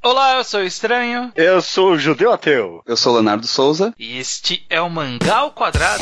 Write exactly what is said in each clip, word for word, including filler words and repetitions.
Olá, eu sou o Estranho. Eu sou o Judeu Ateu. Eu sou o Leonardo Souza. E este é o Mangá ao Quadrado.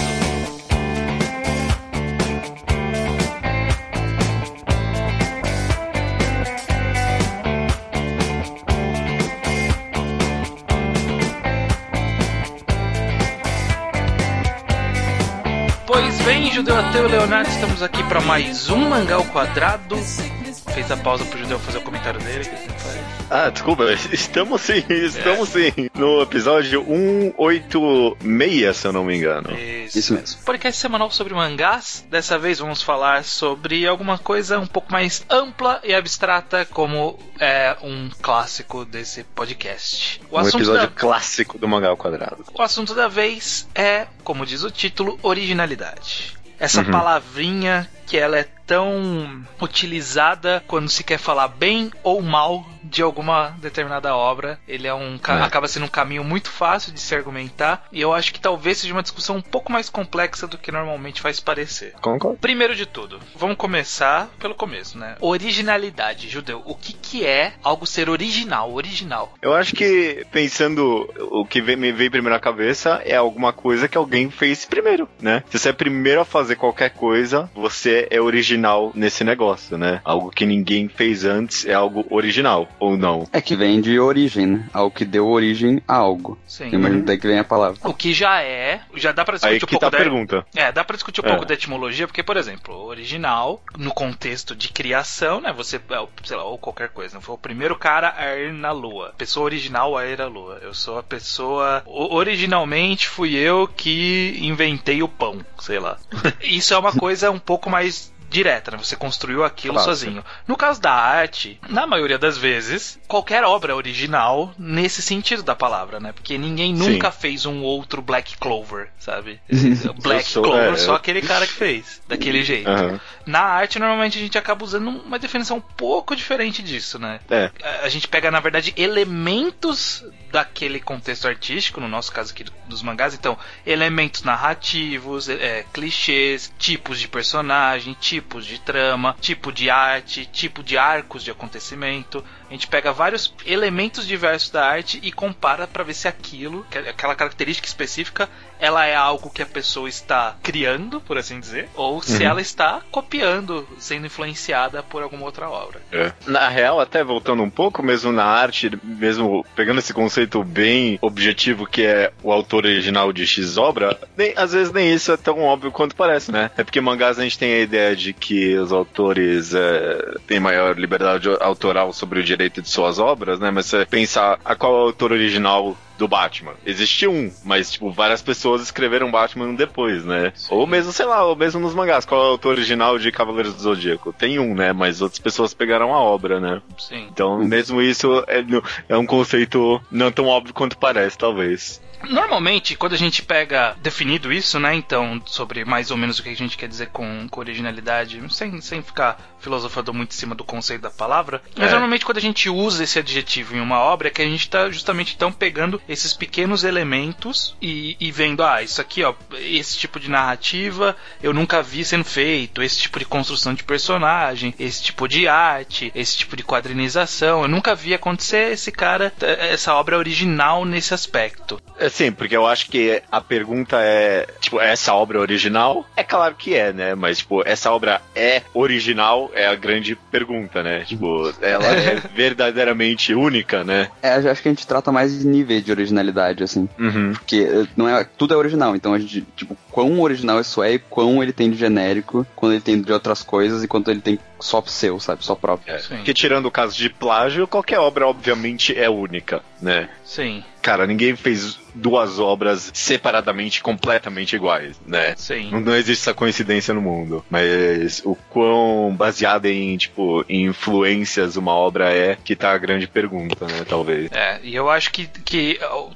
Pois bem, Judeu Ateu e Leonardo, estamos aqui para mais um Mangá ao Quadrado. Fez a pausa pro Judeu fazer o comentário dele, que ele não faz. Ah, desculpa, estamos sim, estamos é. sim no episódio cento e oitenta e seis, se eu não me engano. Isso. Isso mesmo. Podcast semanal sobre mangás. Dessa vez vamos falar sobre alguma coisa um pouco mais ampla e abstrata, como é um clássico desse podcast. O um episódio da... clássico do Mangá ao Quadrado. O assunto da vez é, como diz o título, originalidade. Essa uhum. palavrinha que ela é tão utilizada quando se quer falar bem ou mal de alguma determinada obra. Ele é um, é. acaba sendo um caminho muito fácil de se argumentar, e eu acho que talvez seja uma discussão um pouco mais complexa do que normalmente faz parecer. Concordo. Primeiro de tudo, vamos começar pelo começo, né? Originalidade, Judeu. O que, que é algo ser original, original? Eu acho que, pensando, o que me veio primeiro à cabeça é alguma coisa que alguém fez primeiro, né? Se você é primeiro a fazer qualquer coisa, você é original nesse negócio, né? Algo que ninguém fez antes é algo original, ou não? É que vem de origem, né? Algo que deu origem a algo. Sim. Imagina daí que vem a palavra. O que já é, já dá pra discutir Aí um que pouco tá a da... pergunta. É, dá pra discutir um é. pouco da etimologia, porque, por exemplo, original, no contexto de criação, né? Você, sei lá, ou qualquer coisa, não foi o primeiro cara a ir na Lua. Pessoa original a ir à Lua. Eu sou a pessoa... Originalmente fui eu que inventei o pão, sei lá. Isso é uma coisa um pouco mais direta, né? Você construiu aquilo Claro. sozinho. No caso da arte, na maioria das vezes, qualquer obra é original nesse sentido da palavra, né? Porque ninguém nunca Sim. fez um outro Black Clover, sabe? Black sou, Clover, é, só eu... aquele cara que fez, daquele jeito. Uhum. Na arte, normalmente, a gente acaba usando uma definição um pouco diferente disso, né? É. A gente pega, na verdade, elementos daquele contexto artístico, no nosso caso aqui dos mangás, então, elementos narrativos, é, clichês, tipos de personagem, tipos de trama, tipo de arte, tipo de arcos de acontecimento. A gente pega vários elementos diversos da arte e compara para ver se aquilo, aquela característica específica, ela é algo que a pessoa está criando, por assim dizer, ou se uhum. ela está copiando, sendo influenciada por alguma outra obra. É. Na real, até voltando um pouco, mesmo na arte, mesmo pegando esse conceito bem objetivo que é o autor original de X obra, nem, às vezes nem isso é tão óbvio quanto parece, né? É porque mangás a gente tem a ideia de que os autores é, têm maior liberdade autoral sobre o direito de suas obras, né? Mas você pensar a qual é o autor original do Batman. Existe um, mas, tipo, várias pessoas escreveram Batman depois, né? Sim. Ou mesmo, sei lá, ou mesmo nos mangás. Qual é o autor original de Cavaleiros do Zodíaco? Tem um, né? Mas outras pessoas pegaram a obra, né? Sim. Então, mesmo isso é, é um conceito não tão óbvio quanto parece, talvez. Normalmente, quando a gente pega definido isso, né, então, sobre mais ou menos o que a gente quer dizer com, com originalidade, sem, sem ficar filosofando muito em cima do conceito da palavra, mas é. normalmente quando a gente usa esse adjetivo em uma obra, é que a gente está justamente então pegando esses pequenos elementos e, e vendo, ah, isso aqui, ó, esse tipo de narrativa eu nunca vi sendo feito, esse tipo de construção de personagem, esse tipo de arte, esse tipo de quadrinização, eu nunca vi acontecer esse cara, essa obra original nesse aspecto. É, sim, porque eu acho que a pergunta é, tipo, essa obra original? É claro que é, né? Mas, tipo, essa obra é original? É a grande pergunta, né? Tipo, ela é verdadeiramente única, né? É, eu acho que a gente trata mais de nível de originalidade, assim. Uhum. Porque não é, tudo é original, então a gente, tipo, quão original isso é e quão ele tem de genérico, quando ele tem de outras coisas e quanto ele tem só seu, sabe? Só próprio. É, porque tirando o caso de plágio, qualquer obra, obviamente, é única, né? Sim. Cara, ninguém fez duas obras separadamente completamente iguais, né? Sim. Não, não existe essa coincidência no mundo. Mas o quão baseada em, tipo, em influências uma obra é, que tá a grande pergunta, né? Talvez. É, e eu acho que, que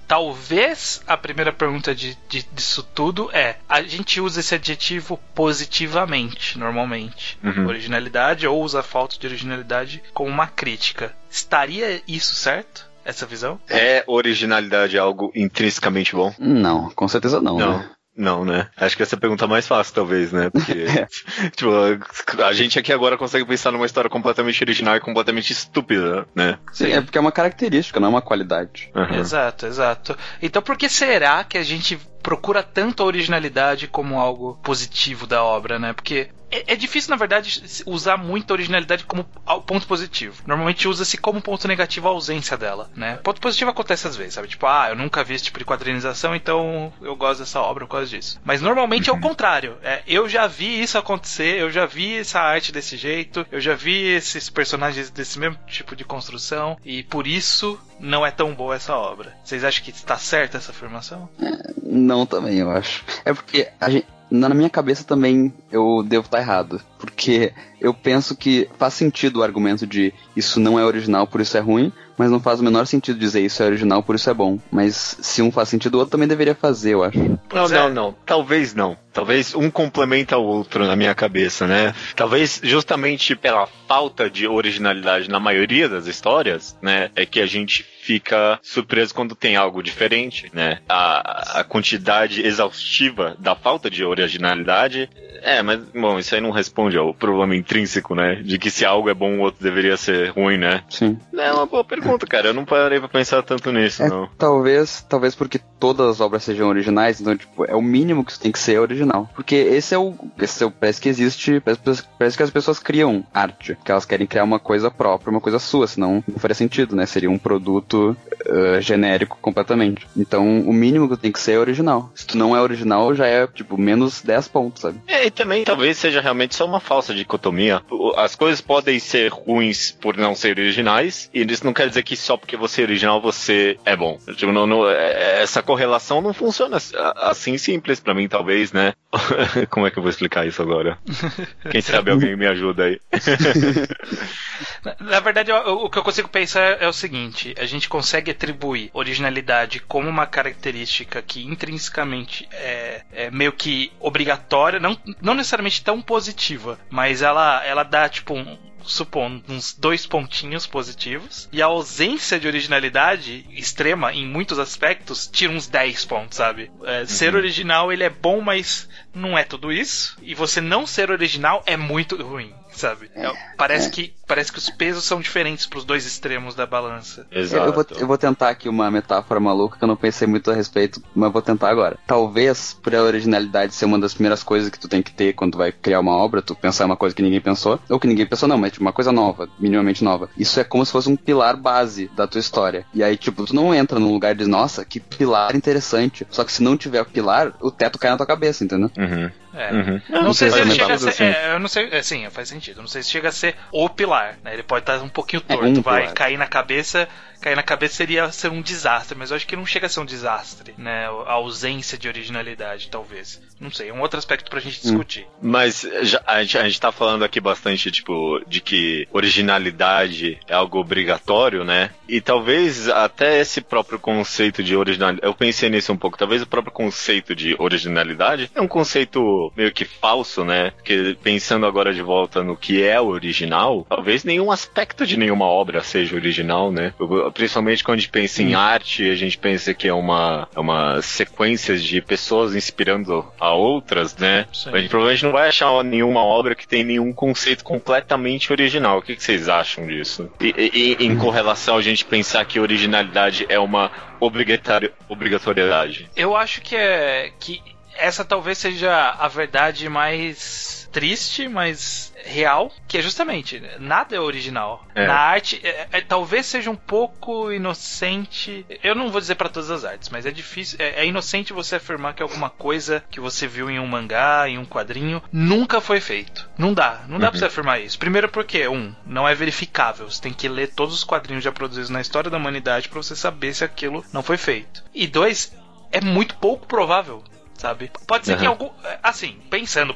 talvez a primeira pergunta de, de, disso tudo é, a gente usa esse adjetivo positivamente, normalmente. Uhum. Originalidade, ou usa a falta de originalidade como uma crítica. Estaria isso certo? Essa visão? É originalidade algo intrinsecamente bom? Não, com certeza não. Não. Né? Não, né? Acho que essa é a pergunta mais fácil, talvez, né? Porque, tipo, a gente aqui agora consegue pensar numa história completamente original e completamente estúpida, né? Sim, é porque é uma característica, não é uma qualidade. Uhum. Exato, exato. Então por que será que a gente procura tanto a originalidade como algo positivo da obra, né? Porque é, é difícil, na verdade, usar muito a originalidade como ponto positivo. Normalmente usa-se como ponto negativo a ausência dela, né? Ponto positivo acontece às vezes, sabe? Tipo, ah, eu nunca vi esse tipo de quadrinização, então eu gosto dessa obra por causa disso. Mas normalmente uhum. é o contrário. É, eu já vi isso acontecer, eu já vi essa arte desse jeito, eu já vi esses personagens desse mesmo tipo de construção, e por isso não é tão boa essa obra. Vocês acham que está certa essa afirmação? É, não, também, eu acho. É porque a gente, na minha cabeça também eu devo estar errado. Porque eu penso que faz sentido o argumento de isso não é original, por isso é ruim, mas não faz o menor sentido dizer isso é original, por isso é bom. Mas se um faz sentido, o outro também deveria fazer, eu acho. Não, não, não. Talvez não. Talvez um complementa o outro na minha cabeça, né? Talvez justamente pela falta de originalidade na maioria das histórias, né? É que a gente fica surpreso quando tem algo diferente, né? A, a quantidade exaustiva da falta de originalidade... É, mas, bom, isso aí não responde ao problema intrínseco, né? De que se algo é bom, o outro deveria ser ruim, né? Sim. É uma boa pergunta, cara. Eu não parei pra pensar tanto nisso, é, não. Talvez, talvez porque todas as obras sejam originais, então, tipo, é o mínimo que tem que ser original. Porque esse é o... Esse é o parece que existe... Parece, parece que as pessoas criam arte. Que elas querem criar uma coisa própria, uma coisa sua, senão não faria sentido, né? Seria um produto uh, genérico completamente. Então, o mínimo que tem que ser é original. Se tu não é original, já é, tipo, menos dez pontos, sabe? É, e também talvez seja realmente só uma falsa dicotomia. As coisas podem ser ruins por não ser originais, e isso não quer dizer que só porque você é original você é bom. Tipo, não, não, essa correlação não funciona assim simples pra mim, talvez, né? Como é que eu vou explicar isso agora? Quem sabe alguém me ajuda aí. na, na verdade, o, o que eu consigo pensar é o seguinte: a gente consegue atribuir originalidade como uma característica que intrinsecamente é, é meio que obrigatória, não, não necessariamente tão positiva, mas ela, ela dá tipo um, supondo, uns dois pontinhos positivos, e a ausência de originalidade extrema em muitos aspectos tira uns dez pontos, sabe? É, uhum. Ser original, ele é bom, mas não é tudo isso, e você não ser original é muito ruim, sabe? É, parece, é. Que, parece que os pesos são diferentes pros dois extremos da balança. Exato. Eu vou, eu vou tentar aqui uma metáfora maluca que eu não pensei muito a respeito, mas vou tentar agora. Talvez, por a originalidade ser uma das primeiras coisas que tu tem que ter quando tu vai criar uma obra, tu pensar uma coisa que ninguém pensou, ou que ninguém pensou não, mas tipo, uma coisa nova, minimamente nova. Isso é como se fosse um pilar base da tua história. E aí, tipo, tu não entra num lugar de, nossa, que pilar interessante. Só que se não tiver o pilar, o teto cai na tua cabeça, entendeu? Uhum. É. Uhum. Não, não sei se ele chega a ser. Assim. É, eu não sei. É, sim, faz sentido. Não sei se chega a ser o pilar, né? Ele pode estar um pouquinho torto, é um vai pilar. cair na cabeça. Cair na cabeça seria ser um desastre, mas eu acho que não chega a ser um desastre, né? A ausência de originalidade, talvez. Não sei, é um outro aspecto pra gente discutir. Hum. Mas já, a, gente, a gente tá falando aqui bastante, tipo, de que originalidade é algo obrigatório, né? E talvez até esse próprio conceito de originalidade, eu pensei nisso um pouco, talvez o próprio conceito de originalidade é um conceito meio que falso, né? Porque pensando agora de volta no que é original, talvez nenhum aspecto de nenhuma obra seja original, né? Principalmente quando a gente pensa em arte, a gente pensa que é uma, é uma sequência de pessoas inspirando a outras, né? Sim. A gente provavelmente não vai achar nenhuma obra que tem nenhum conceito completamente original. O que, que vocês acham disso? E, e, em correlação a gente pensar que originalidade é uma obrigatoriedade. Eu acho que é que essa talvez seja a verdade mais triste, mas real, que é justamente, nada é original. É. Na arte, é, é, talvez seja um pouco inocente, eu não vou dizer pra todas as artes, mas é difícil, é, é inocente você afirmar que alguma coisa que você viu em um mangá, em um quadrinho, nunca foi feito. Não dá, não dá uhum. pra você afirmar isso. Primeiro porque, um, não é verificável, você tem que ler todos os quadrinhos já produzidos na história da humanidade pra você saber se aquilo não foi feito. E dois, é muito pouco provável, sabe? Pode ser uhum. que algum... Assim, pensando pro,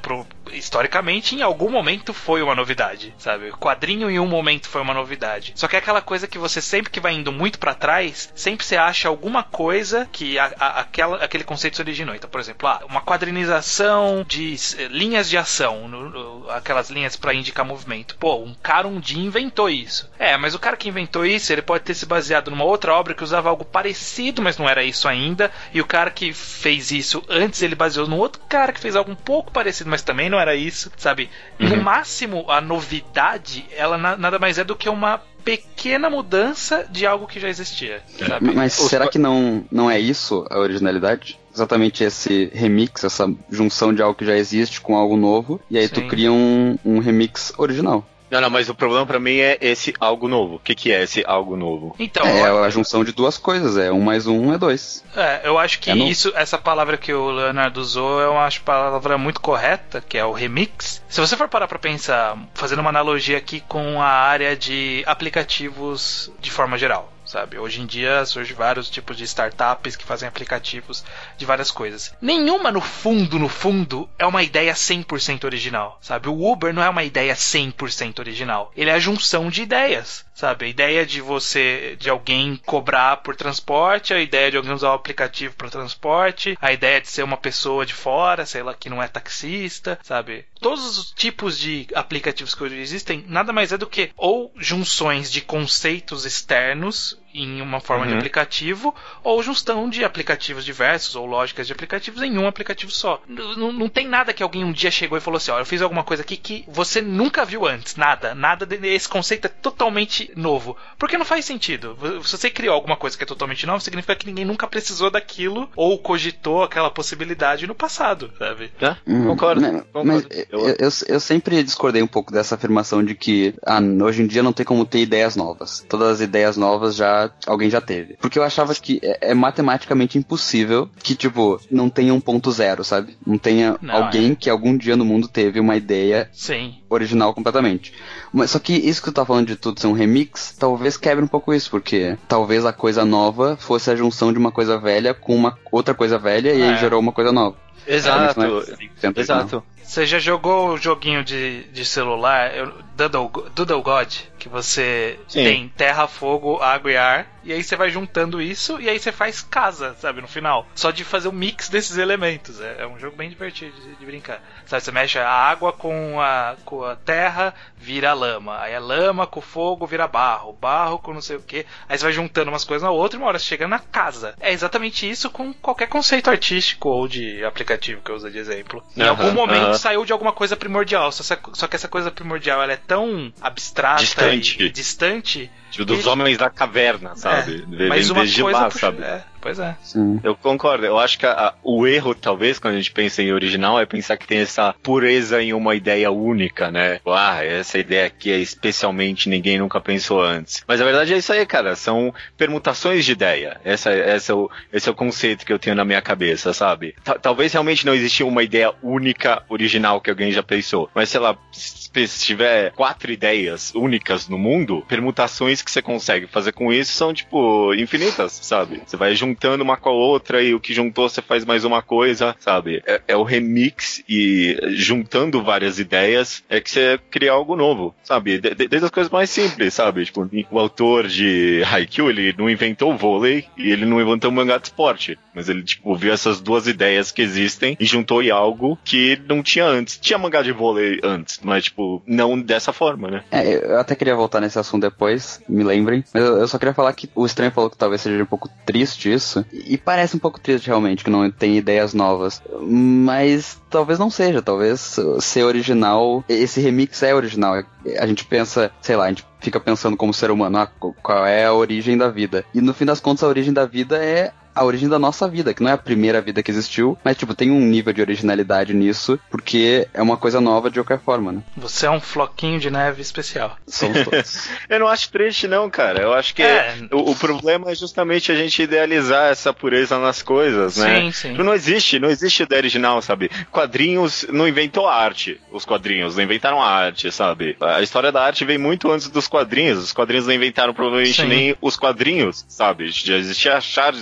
historicamente, em algum momento foi uma novidade, sabe? O quadrinho em um momento foi uma novidade. Só que é aquela coisa que você sempre que vai indo muito pra trás, sempre você acha alguma coisa que a, a, aquela, aquele conceito se originou. Então, por exemplo, ah, uma quadrinização de eh, linhas de ação, no, no, aquelas linhas pra indicar movimento. Pô, um cara um dia inventou isso. É, mas o cara que inventou isso, ele pode ter se baseado numa outra obra que usava algo parecido, mas não era isso ainda. E o cara que fez isso antes, ele baseou num outro cara que fez algo um pouco parecido, mas também não era isso, sabe? Uhum. No máximo, a novidade, ela na, nada mais é do que uma pequena mudança de algo que já existia, sabe? Mas Os... será que não, não é isso a originalidade? Exatamente esse remix, essa junção de algo que já existe com algo novo, e aí Sim. tu cria um, um remix original. Não, não, mas o problema pra mim é esse algo novo. O que, que é esse algo novo? Então, é eu... a junção de duas coisas, é um mais um é dois. É, eu acho que é isso, essa palavra que o Leonardo usou, eu acho palavra muito correta, que é o remix. Se você for parar pra pensar, fazendo uma analogia aqui com a área de aplicativos de forma geral, sabe? Hoje em dia surgem vários tipos de startups que fazem aplicativos de várias coisas. Nenhuma, no fundo, no fundo, é uma ideia cem por cento original, sabe? O Uber não é uma ideia cem por cento original. Ele é a junção de ideias, sabe? A ideia de você, de alguém cobrar por transporte, a ideia de alguém usar o aplicativo para transporte, a ideia de ser uma pessoa de fora, sei lá, que não é taxista, sabe? Todos os tipos de aplicativos que hoje existem, nada mais é do que ou junções de conceitos externos em uma forma uhum. de aplicativo, ou junção de aplicativos diversos, ou lógicas de aplicativos em um aplicativo só. N- não tem nada que alguém um dia chegou e falou assim, ó, eu fiz alguma coisa aqui que você nunca viu antes, nada, nada, de, esse conceito é totalmente novo. Porque não faz sentido. Se você criou alguma coisa que é totalmente nova, significa que ninguém nunca precisou daquilo, ou cogitou aquela possibilidade no passado, sabe? É? Hum, concordo. Mas, concordo. Mas eu, eu, eu sempre discordei um pouco dessa afirmação de que ah, hoje em dia não tem como ter ideias novas. Todas as ideias novas já alguém já teve. Porque eu achava que é, é matematicamente impossível que, tipo, não tenha um ponto zero, sabe? Não tenha não, alguém é. que algum dia no mundo teve uma ideia Sim. original completamente. Mas, só que isso que tu tá falando de tudo ser um remix, talvez quebre um pouco isso, porque talvez a coisa nova fosse a junção de uma coisa velha com uma outra coisa velha e é. aí gerou uma coisa nova. Exato. É Exato. Você já jogou o joguinho de, de celular, Doodle, Doodle God, que você Sim. tem terra, fogo, água e ar, e aí você vai juntando isso, e aí você faz casa, sabe, no final. Só de fazer o um mix desses elementos. É, é um jogo bem divertido de, de brincar. Sabe, você mexe a água com a, com a terra, vira lama. Aí a lama com o fogo vira barro. Barro com não sei o que. Aí você vai juntando umas coisas na outra e uma hora você chega na casa. É exatamente isso com qualquer conceito artístico ou de aplicativo que eu uso de exemplo. Em uh-huh, algum momento uh-huh. saiu de alguma coisa primordial. Só, só que essa coisa primordial ela é tão abstrata distante. e, e distante. Tipo, dos ele... homens da caverna, sabe? É, mas uma coisa lá, puxa... sabe? É, pois é. Sim. Eu concordo. Eu acho que a, a, o erro, talvez, quando a gente pensa em original, é pensar que tem essa pureza em uma ideia única, né? Ah, essa ideia aqui é especialmente ninguém nunca pensou antes. Mas a verdade é isso aí, cara. São permutações de ideia. Essa, essa é o, esse é o conceito que eu tenho na minha cabeça, sabe? T- talvez realmente não existia uma ideia única, original, que alguém já pensou. Mas, sei lá, se tiver quatro ideias únicas no mundo, permutações que você consegue fazer com isso são, tipo, infinitas, sabe? Você vai juntando uma com a outra e o que juntou você faz mais uma coisa, sabe? É, é o remix e juntando várias ideias é que você cria algo novo, sabe? De, de, desde as coisas mais simples, sabe? Tipo, o autor de Haikyuu, ele não inventou o vôlei e ele não inventou o mangá de esporte, mas ele, tipo, viu essas duas ideias que existem e juntou em algo que não tinha antes. Tinha mangá de vôlei antes, mas, tipo, não dessa forma, né? É, eu até queria voltar nesse assunto depois, me lembrem, mas eu, eu só queria falar que o Estranho falou que talvez seja um pouco triste isso, e parece um pouco triste realmente, que não tem ideias novas, mas talvez não seja, talvez ser original, esse remix é original, a gente pensa, sei lá, a gente fica pensando como ser humano, ah, qual é a origem da vida, e no fim das contas a origem da vida é a origem da nossa vida, que não é a primeira vida que existiu, mas, tipo, tem um nível de originalidade nisso, porque é uma coisa nova de qualquer forma, né? Você é um floquinho de neve especial. Somos todos. Eu não acho triste, não, cara. Eu acho que é. o, o problema é justamente a gente idealizar essa pureza nas coisas, né? Sim, sim. Não existe, não existe ideia original, sabe? Quadrinhos não inventou a arte. Os quadrinhos não inventaram a arte, sabe? A história da arte vem muito antes dos quadrinhos. Os quadrinhos não inventaram provavelmente sim. nem os quadrinhos, sabe? Já existia Charles antes.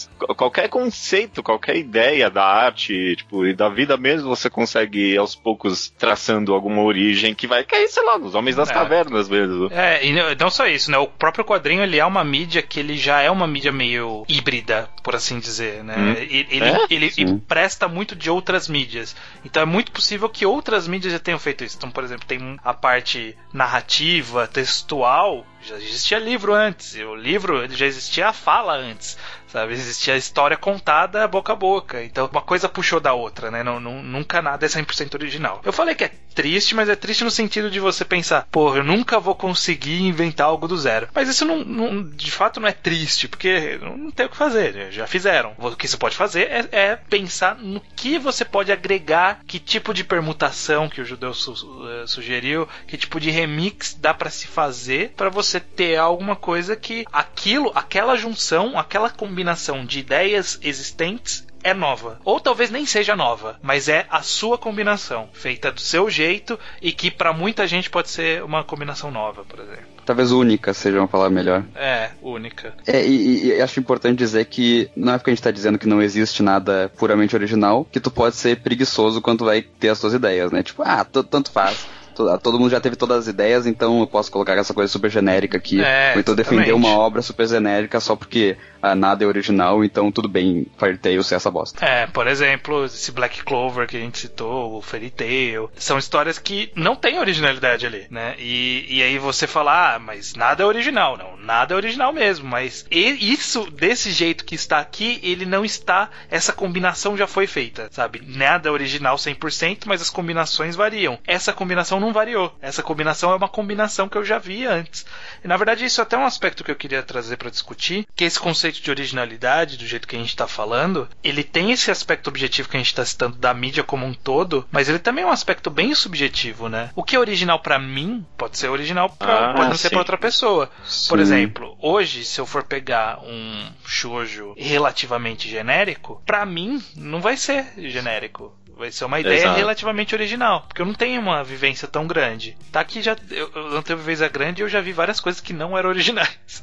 mas qualquer conceito, qualquer ideia da arte, tipo, e da vida mesmo, você consegue ir aos poucos traçando alguma origem que vai cair, sei lá, nos Homens das é. Cavernas mesmo. É, e não só isso, né? O próprio quadrinho, ele é uma mídia que ele já é uma mídia meio híbrida, por assim dizer, né? Hum. Ele, ele, é? ele, ele presta muito de outras mídias. Então é muito possível que outras mídias já tenham feito isso. Então, por exemplo, tem a parte narrativa, textual, já existia livro antes. O livro, ele já existia a fala antes. Sabe? Existia a história contada boca a boca. Então uma coisa puxou da outra, né? Não, não, nunca nada é cem por cento original. Eu falei que é triste, mas é triste no sentido de você pensar, pô, eu nunca vou conseguir inventar algo do zero. Mas isso não, não de fato não é triste, porque não tem o que fazer, já fizeram. O que você pode fazer é, é pensar no que você pode agregar, que tipo de permutação que o judeu su, uh, sugeriu, que tipo de remix dá pra se fazer pra você ter alguma coisa que aquilo, aquela junção, aquela combinação de ideias existentes é nova. Ou talvez nem seja nova, mas é a sua combinação, feita do seu jeito e que pra muita gente pode ser uma combinação nova, por exemplo. Talvez única seja uma palavra melhor. É, única. É, e, e acho importante dizer que não é porque a gente tá dizendo que não existe nada puramente original, que tu pode ser preguiçoso quando vai ter as suas ideias, né? Tipo, ah, t- tanto faz. Todo mundo já teve todas as ideias, então eu posso colocar essa coisa super genérica aqui. É, ou então defender uma obra super genérica só porque ah, nada é original, então tudo bem, Fairy Tail ser essa bosta. É, por exemplo, esse Black Clover que a gente citou, o Fairy Tail, são histórias que não têm originalidade ali, né? E, e aí você fala, ah, mas nada é original. Não, nada é original mesmo, mas isso, desse jeito que está aqui, ele não está, essa combinação já foi feita, sabe? Nada é original cem por cento, mas as combinações variam. Essa combinação não variou. Essa combinação é uma combinação que eu já vi antes. E na verdade isso é até um aspecto que eu queria trazer para discutir, que esse conceito de originalidade, do jeito que a gente está falando, ele tem esse aspecto objetivo que a gente está citando da mídia como um todo, mas ele também é um aspecto bem subjetivo, né? O que é original para mim pode ser original pra, ah, pode não sim. ser para outra pessoa. Sim. Por exemplo, hoje se eu for pegar um shoujo relativamente genérico, para mim não vai ser genérico. Vai ser uma ideia Exato. relativamente original, porque eu não tenho uma vivência tão grande. Tá aqui já, eu, eu não tenho vivência grande e eu já vi várias coisas que não eram originais.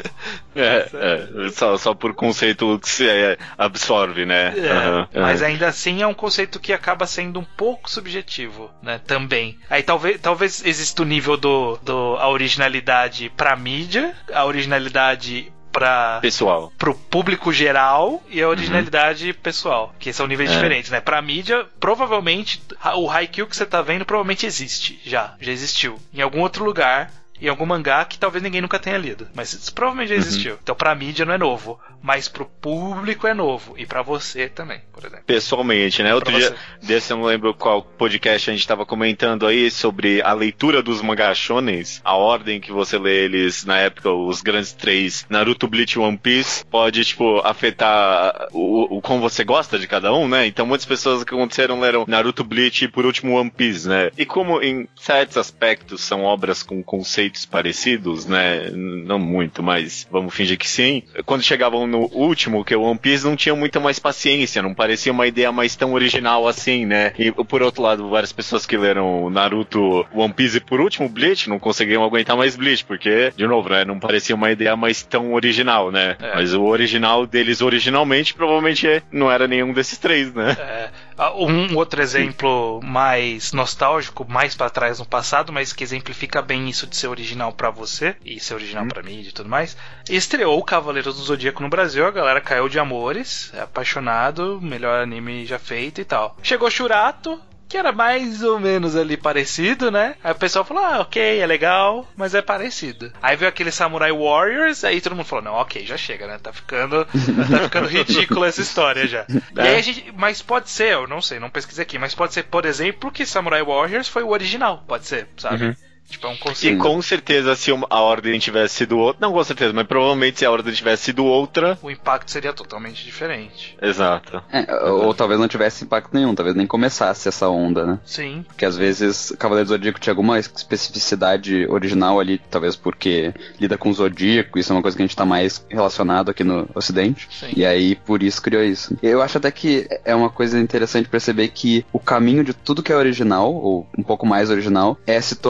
É, é só, só por conceito que se absorve, né? É, uhum, mas uhum. ainda assim é um conceito que acaba sendo um pouco subjetivo, né? Também. Aí talvez, talvez exista o nível do, do a originalidade pra mídia, a originalidade para pessoal, pro público geral e a originalidade uhum. pessoal, que são níveis é. diferentes, né? Pra mídia, provavelmente o Haikyuu que você tá vendo provavelmente existe, já, já existiu em algum outro lugar, em algum mangá que talvez ninguém nunca tenha lido, mas isso provavelmente já existiu. Uhum. Então pra mídia não é novo, mas pro público é novo, e pra você também, por exemplo. Pessoalmente, né? Outro dia desse, eu não lembro qual podcast a gente tava comentando aí sobre a leitura dos mangá shonens, a ordem que você lê eles na época, os grandes três, Naruto, Bleach e One Piece, pode, tipo, afetar o, o como você gosta de cada um, né? Então muitas pessoas que aconteceram leram Naruto, Bleach e por último One Piece, né? E como em certos aspectos são obras com conceitos parecidos, né? Não muito, mas vamos fingir que sim. Quando chegavam no último, que o One Piece não tinha muita mais paciência, não parecia uma ideia mais tão original assim, né? E por outro lado, várias pessoas que leram Naruto, One Piece e por último Bleach não conseguiam aguentar mais Bleach, porque, de novo, né? Não parecia uma ideia mais tão original, né? É. Mas o original deles originalmente provavelmente não era nenhum desses três, né? É. Um outro exemplo mais nostálgico, mais pra trás no passado, mas que exemplifica bem isso de ser original pra você e ser original hum. pra mim e tudo mais. Estreou o Cavaleiros do Zodíaco no Brasil, a galera caiu de amores, é apaixonado, melhor anime já feito e tal. Chegou Shurato, que era mais ou menos ali parecido, né? Aí o pessoal falou, ah, ok, é legal, mas é parecido. Aí veio aquele Samurai Warriors, aí todo mundo falou, não, ok, já chega, né? Tá ficando, tá ficando ridículo essa história já. É. E aí a gente, mas pode ser, eu não sei, não pesquisei aqui, mas pode ser, por exemplo, que Samurai Warriors foi o original, pode ser, sabe? Uhum. Tipo, é um conceito. E com certeza, se a ordem tivesse sido outra... Não com certeza, mas provavelmente se a ordem tivesse sido outra... O impacto seria totalmente diferente. Exato. É, ou, ou talvez não tivesse impacto nenhum, talvez nem começasse essa onda, né? Sim. Porque às vezes Cavaleiro do Zodíaco tinha alguma especificidade original ali, talvez porque lida com o Zodíaco, isso é uma coisa que a gente tá mais relacionado aqui no Ocidente. Sim. E aí, por isso criou isso. Eu acho até que é uma coisa interessante perceber que o caminho de tudo que é original, ou um pouco mais original, é se tornar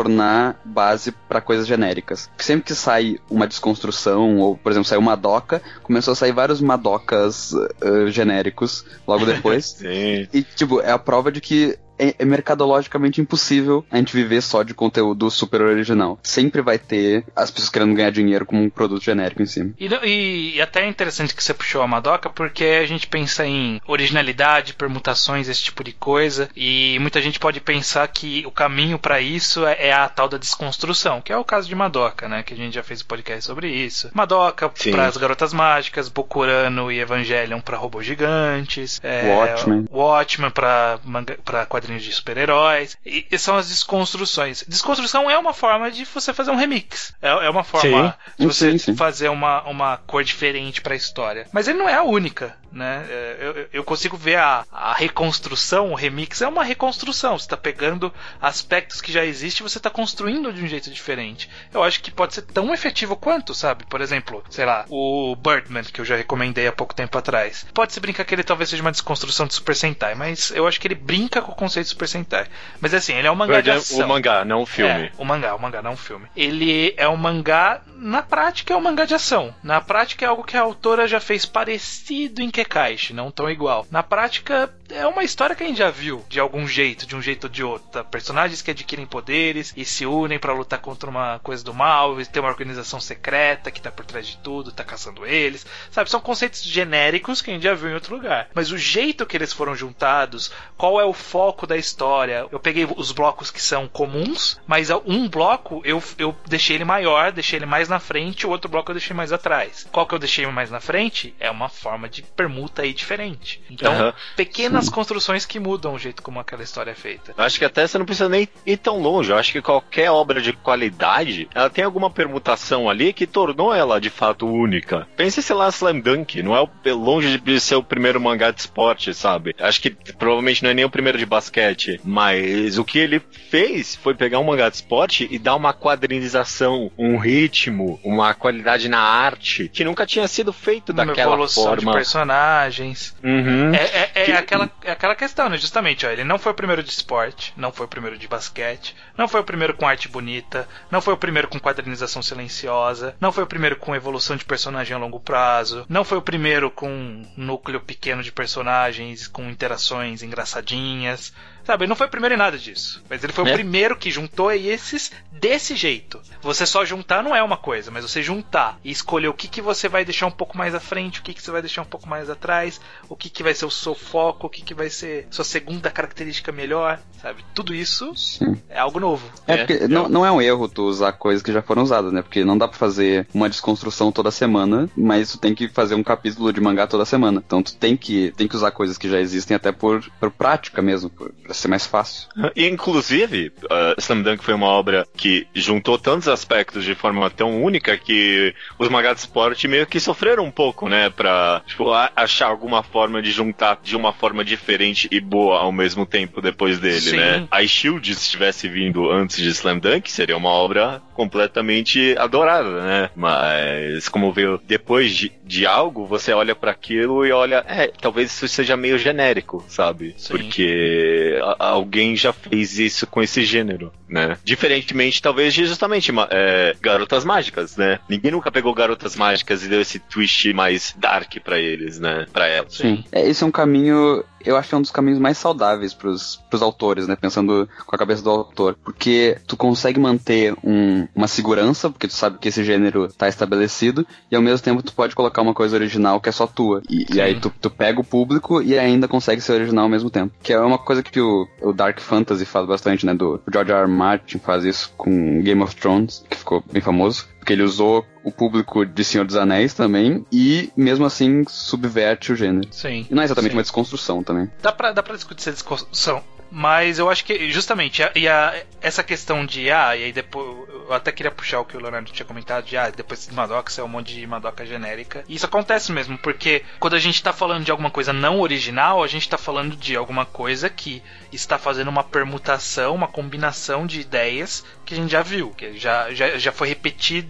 formar base pra coisas genéricas. Sempre que sai uma desconstrução, ou, por exemplo, saiu uma Madoka, começou a sair vários Madokas uh, genéricos logo depois. Sim. E, tipo, é a prova de que é, é mercadologicamente impossível a gente viver só de conteúdo super original. Sempre vai ter as pessoas querendo ganhar dinheiro com um produto genérico em cima. E, e, e até é interessante que você puxou a Madoka, porque a gente pensa em originalidade, permutações, esse tipo de coisa, e muita gente pode pensar que o caminho pra isso é, é a tal da desconstrução, que é o caso de Madoka, né? Que a gente já fez um podcast sobre isso. Madoka para as garotas mágicas, Bokurano e Evangelion para robôs gigantes, é, Watchmen, Watchmen para para quadrinhos de super-heróis, e, e são as desconstruções. Desconstrução é uma forma de você fazer um remix, é, é uma forma sim. de você sim, sim. fazer uma, uma cor diferente para a história, mas ele não é a única, né? Eu, eu consigo ver a, a reconstrução, o remix é uma reconstrução, você está pegando aspectos que já existem e você está construindo de um jeito diferente. Eu acho que pode ser tão efetivo quanto, sabe? Por exemplo, sei lá, o Birdman, que eu já recomendei há pouco tempo atrás. Pode-se brincar que ele talvez seja uma desconstrução de Super Sentai, mas eu acho que ele brinca com o conceito de Super Sentai. Mas assim, ele é um mangá de ação. O mangá, não o filme. É, o mangá, o mangá, não o filme. Ele é um mangá, na prática é um mangá de ação. Na prática é algo que a autora já fez parecido em Kekaishi, não tão igual. Na prática é uma história que a gente já viu de algum jeito, de um jeito ou de outro. Tá? Personagens que adquirem poderes e se unem pra lutar contra uma coisa do mal, e tem uma organização secreta que tá por trás de tudo, tá caçando eles. Sabe, são conceitos genéricos que a gente já viu em outro lugar. Mas o jeito que eles foram juntados, qual é o foco da história. Eu peguei os blocos que são comuns, mas um bloco eu, eu deixei ele maior, deixei ele mais na frente, o outro bloco eu deixei mais atrás. Qual que eu deixei mais na frente? É uma forma de permuta aí diferente. Então, uhum. pequenas Sim. construções que mudam o jeito como aquela história é feita. Eu acho que até você não precisa nem ir tão longe. Eu acho que qualquer obra de qualidade, ela tem alguma permutação ali que tornou ela de fato única. Pense, sei lá, Slam Dunk. Não é longe de ser o primeiro mangá de esporte, sabe? Acho que provavelmente não é nem o primeiro de basquete, mas o que ele fez foi pegar um mangá de esporte e dar uma quadrinização, um ritmo, uma qualidade na arte que nunca tinha sido feito uma daquela evolução forma. De personagens. Uhum. É, é, é que... aquela, é aquela questão, né? Justamente, ó, ele não foi o primeiro de esporte, não foi o primeiro de basquete, não foi o primeiro com arte bonita, não foi o primeiro com quadrinização silenciosa, não foi o primeiro com evolução de personagem a longo prazo, não foi o primeiro com um núcleo pequeno de personagens, com interações engraçadinhas. Sabe, ele não foi o primeiro em nada disso. Mas ele foi é. o primeiro que juntou esses desse jeito. Você só juntar não é uma coisa, mas você juntar e escolher o que, que você vai deixar um pouco mais à frente, o que, que você vai deixar um pouco mais atrás, o que, que vai ser o seu foco, o que, que vai ser sua segunda característica melhor, sabe? Tudo isso Sim. é algo novo. É, é porque é. Não, não é um erro tu usar coisas que já foram usadas, né? Porque não dá pra fazer uma desconstrução toda semana, mas tu tem que fazer um capítulo de mangá toda semana. Então tu tem que, tem que usar coisas que já existem até por, por prática mesmo, por, pra ser mais fácil. E, inclusive, uh, Slam Dunk foi uma obra que juntou tantos aspectos de forma tão única que os mangás de esporte meio que sofreram um pouco, né? Pra tipo, a, achar alguma forma de juntar de uma forma diferente e boa ao mesmo tempo depois dele, Sim. né? A Shield, se tivesse vindo antes de Slam Dunk, seria uma obra completamente adorada, né? Mas como veio depois de, de algo, você olha pra aquilo e olha, é, talvez isso seja meio genérico, sabe? Sim. Porque a, alguém já fez isso com esse gênero, né? Diferentemente, talvez, de justamente é, Garotas Mágicas, né? Ninguém nunca pegou Garotas Mágicas e deu esse twist mais dark pra eles, né? Pra elas. Sim. É, esse é um caminho... Eu acho que é um dos caminhos mais saudáveis pros, pros autores, né? Pensando com a cabeça do autor. Porque tu consegue manter um, uma segurança, porque tu sabe que esse gênero tá estabelecido, e ao mesmo tempo tu pode colocar uma coisa original que é só tua. E, e aí tu, tu pega o público e ainda consegue ser original ao mesmo tempo. Que é uma coisa que o, o Dark Fantasy faz bastante, né? Do, o George R. R. Martin faz isso com Game of Thrones, que ficou bem famoso. Porque ele usou o público de Senhor dos Anéis também e, mesmo assim, subverte o gênero. Sim. E não é exatamente sim. uma desconstrução também. Dá pra, dá pra discutir essa desconstrução. Mas eu acho que, justamente, a, e a, essa questão de, ah, e aí depois, eu até queria puxar o que o Leonardo tinha comentado, de, ah, depois de Madoka, isso é um monte de Madoka genérica. E isso acontece mesmo, porque quando a gente tá falando de alguma coisa não original, a gente tá falando de alguma coisa que está fazendo uma permutação, uma combinação de ideias que a gente já viu, que já, já, já foi repetida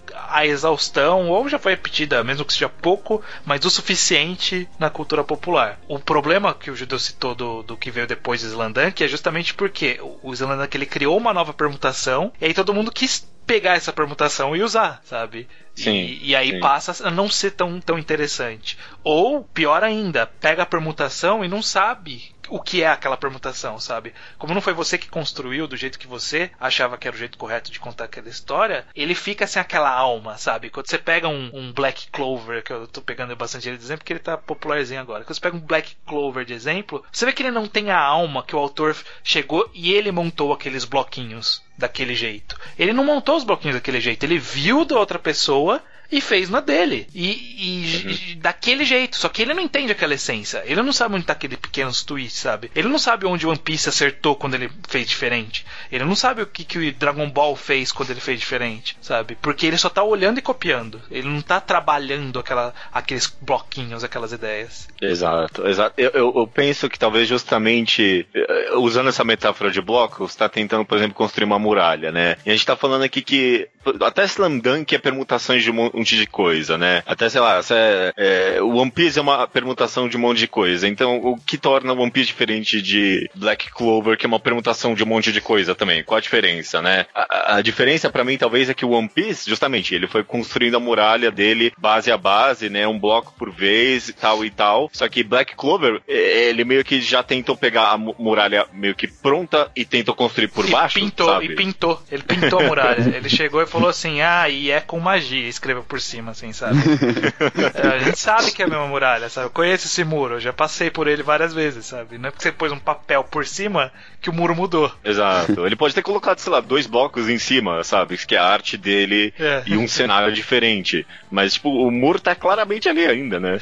a exaustão, ou já foi repetida, mesmo que seja pouco, mas o suficiente na cultura popular. O problema que o Judeu citou do, do que veio depois do Slamdunk é justamente porque o Slamdunk ele criou uma nova permutação, e aí todo mundo quis pegar essa permutação e usar, sabe? Sim, e, e aí sim. passa a não ser tão, tão interessante. Ou, pior ainda, pega a permutação e não sabe o que é aquela permutação, sabe? Como não foi você que construiu do jeito que você achava que era o jeito correto de contar aquela história, ele fica sem aquela alma, sabe? Quando você pega um, um Black Clover, que eu tô pegando bastante ele de exemplo, porque ele tá popularzinho agora. Quando você pega um Black Clover de exemplo, você vê que ele não tem a alma que o autor chegou e ele montou aqueles bloquinhos daquele jeito. Ele não montou os bloquinhos daquele jeito, ele viu da outra pessoa e fez na dele. E, e uhum. daquele jeito. Só que ele não entende aquela essência. Ele não sabe onde tá aquele pequenos twist, sabe? Ele não sabe onde o One Piece acertou quando ele fez diferente. Ele não sabe o que, que o Dragon Ball fez quando ele fez diferente, sabe? Porque ele só tá olhando e copiando. Ele não tá trabalhando aquela, aqueles bloquinhos, aquelas ideias. Exato, exato. Eu, eu, eu penso que talvez justamente usando essa metáfora de blocos, tá tentando, por exemplo, construir uma muralha, né? E a gente tá falando aqui que até Slamdunk é permutações de um monte de coisa, né? Até, sei lá, é, é, o One Piece é uma permutação de um monte de coisa. Então, o que torna o One Piece diferente de Black Clover, que é uma permutação de um monte de coisa também? Qual a diferença, né? A, a diferença pra mim, talvez, é que o One Piece, justamente, ele foi construindo a muralha dele base a base, né? Um bloco por vez e tal e tal. Só que Black Clover, ele meio que já tentou pegar a muralha meio que pronta e tentou construir por e baixo, pintou, sabe? E pintou, ele pintou a muralha. Ele chegou e falou assim, ah, e é com magia, escreveu por cima, assim, sabe? A gente sabe que é a mesma muralha, sabe? Eu conheço esse muro, eu já passei por ele várias vezes, sabe? Não é porque você pôs um papel por cima que o muro mudou. Exato. Ele pode ter colocado, sei lá, dois blocos em cima, sabe? Que é a arte dele é. E um cenário diferente. Mas, tipo, o muro tá claramente ali ainda, né?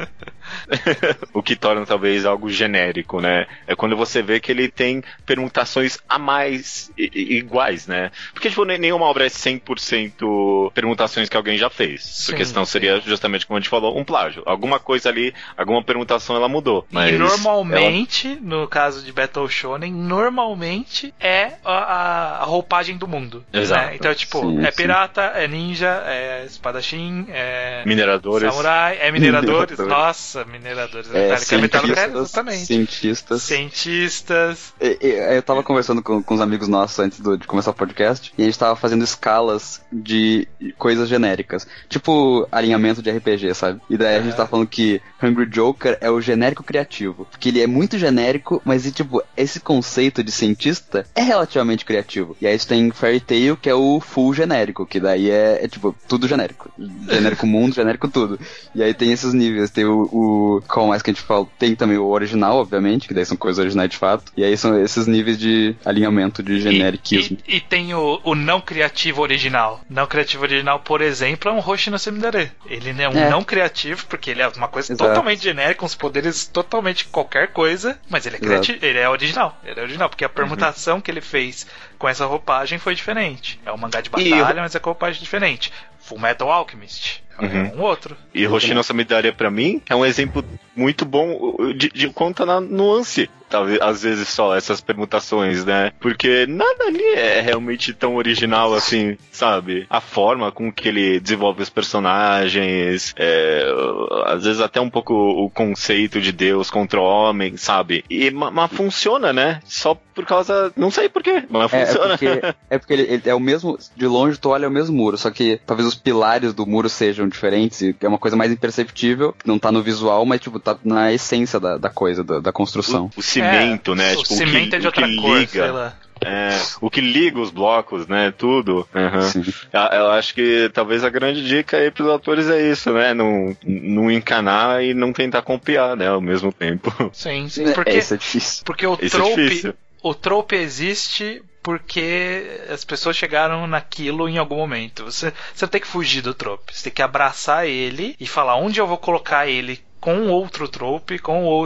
O que torna talvez algo genérico, né? É quando você vê que ele tem permutações a mais i- i- iguais, né? Porque, tipo, nenhuma obra é cem por cento permutações que alguém já fez. Sim, porque senão seria sim. justamente, como a gente falou, um plágio. Alguma coisa ali, alguma permutação ela mudou. Mas e normalmente, ela... no caso de Battle Shonen, normalmente é a, a roupagem do mundo. Exato. Né? Então, tipo, sim, é pirata, sim. é ninja, é espadachim, é mineradores. Samurai, é mineradores. Nossa, mineradores. É, cientistas, exatamente. Cientistas. Cientistas. Eu, eu tava conversando com, com uns amigos nossos antes do, de começar o podcast, e a gente tava fazendo escalas de coisas genéricas. Tipo alinhamento de R P G, sabe? E daí a gente tava falando que Hungry Joker é o genérico criativo. Porque ele é muito genérico, mas e, tipo, esse conceito de cientista é relativamente criativo. E aí você tem Fairy Tail, que é o full genérico, que daí é, é tipo, tudo genérico. Genérico mundo, genérico tudo. E aí tem esses níveis, tem o, o qual mais que a gente fala, tem também o original, obviamente, que daí são coisas originais de fato. E aí são esses níveis de alinhamento de generiquismo. E, e, e tem o, o não criativo original. Não criativo original, por exemplo, é um Hoshi no Semidare. Ele é um é. não criativo, porque ele é uma coisa Exato. totalmente genérica, com os poderes totalmente qualquer coisa, mas ele é criativo, ele é original. Ele é original, porque a permutação uhum. que ele fez com essa roupagem foi diferente. É um mangá de batalha, e... mas é com roupagem diferente. Full Metal Alchemist. Uhum. É um outro. E Hoshi no Samidare, pra mim, é um exemplo muito bom de, de conta na nuance. Talvez, às vezes, só essas permutações, né? Porque nada ali é realmente tão original assim, sabe? A forma com que ele desenvolve os personagens, é, às vezes até um pouco o conceito de Deus contra o homem, sabe? E, mas funciona, né? Só por causa... Não sei porquê, mas é, funciona. É porque, é porque ele, ele é o mesmo... De longe tu olha é o mesmo muro, só que talvez os pilares do muro sejam diferentes, e é uma coisa mais imperceptível, não tá no visual, mas tipo, tá na essência da, da coisa, da, da construção. O, o cimento, é, né? O tipo, cimento o que, é de outra o que cor, liga, sei lá. É, o que liga os blocos, né? Tudo. Uhum. Eu, eu acho que talvez a grande dica aí pros autores é isso, né? Não, não encanar e não tentar copiar, né? Ao mesmo tempo. Sim, sim. Porque, é, isso é difícil. Porque o isso trope, é difícil. o trope existe porque as pessoas chegaram naquilo em algum momento. Você, você não tem que fugir do trope. Você tem que abraçar ele e falar onde eu vou colocar ele com outro trope, com outra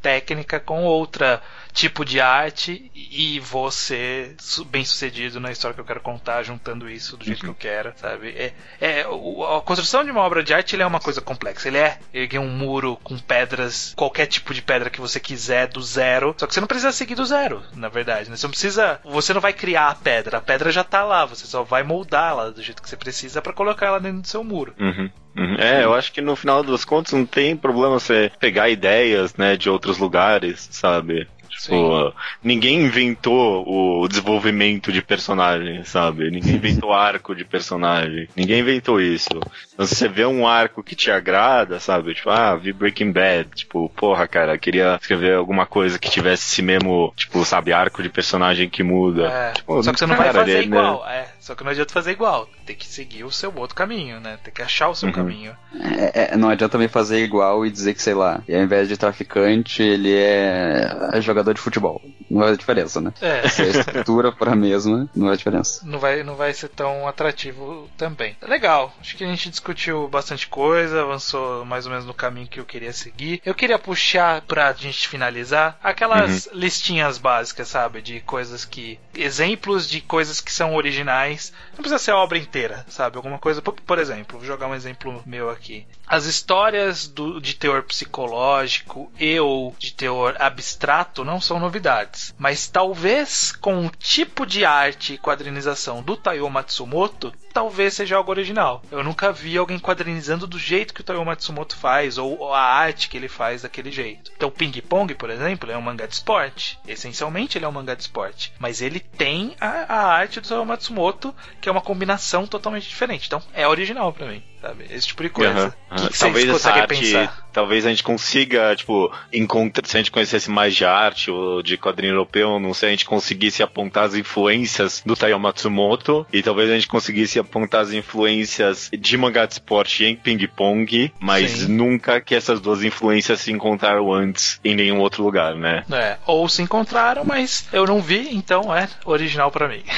técnica com outra tipo de arte e vou ser bem sucedido na história que eu quero contar, juntando isso do jeito uhum. que eu quero, sabe? É, é, a construção de uma obra de arte ele é uma coisa complexa. Ele é erguer um muro com pedras, qualquer tipo de pedra que você quiser, do zero. Só que você não precisa seguir do zero, na verdade, né? Você não precisa. Você não vai criar a pedra, a pedra já tá lá, você só vai moldá-la do jeito que você precisa pra colocar ela dentro do seu muro. Uhum. Uhum. É, eu acho que no final dos contos não tem problema você pegar ideias, né, de outros lugares, sabe? Tipo, ninguém inventou o desenvolvimento de personagem, sabe? Ninguém inventou arco de personagem. Ninguém inventou isso. Então, se você vê um arco que te agrada, sabe? Tipo, ah, vi Breaking Bad. Tipo, porra, cara, queria escrever alguma coisa que tivesse esse mesmo, tipo, sabe, arco de personagem que muda. É, tipo, só que você não cara, vai fazer igual. Né? É, só que não adianta fazer igual. Tem que seguir o seu outro caminho, né? Tem que achar o seu uhum. caminho. É, é, não adianta também fazer igual e dizer que, sei lá, ao invés de traficante, ele é jogador de futebol. Não faz diferença, né? É. Se a estrutura for a mesma, não faz diferença. Não vai, não vai ser tão atrativo também. Legal. Acho que a gente discutiu bastante coisa, avançou mais ou menos no caminho que eu queria seguir. Eu queria puxar pra gente finalizar aquelas uhum. listinhas básicas, sabe? De coisas que... exemplos de coisas que são originais. Não precisa ser a obra inteira, sabe? Alguma coisa... Por, por exemplo, vou jogar um exemplo meu aqui. As histórias do, de teor psicológico e ou de teor abstrato não são novidades. Mas talvez com o tipo de arte e quadrinização do Taiyo Matsumoto, talvez seja algo original. Eu nunca vi alguém quadrinizando do jeito que o Taiyo Matsumoto faz, ou a arte que ele faz daquele jeito. Então, Ping Pong, por exemplo, é um mangá de esporte. Essencialmente, ele é um mangá de esporte. Mas ele tem a, a arte do Taiyo Matsumoto, que é uma combinação totalmente diferente. Então, é original pra mim, sabe? Esse tipo de coisa. Uhum, uhum. Que que talvez vocês conseguem arte, pensar? Talvez a gente consiga, tipo, encontra, se a gente conhecesse mais de arte ou de quadrinho europeu, não sei, a gente conseguisse apontar as influências do Taiyo Matsumoto, e talvez a gente conseguisse apontar as influências de mangá de esporte em Ping Pong, mas Sim. nunca que essas duas influências se encontraram antes em nenhum outro lugar, né? É, ou se encontraram, mas eu não vi, então é original pra mim.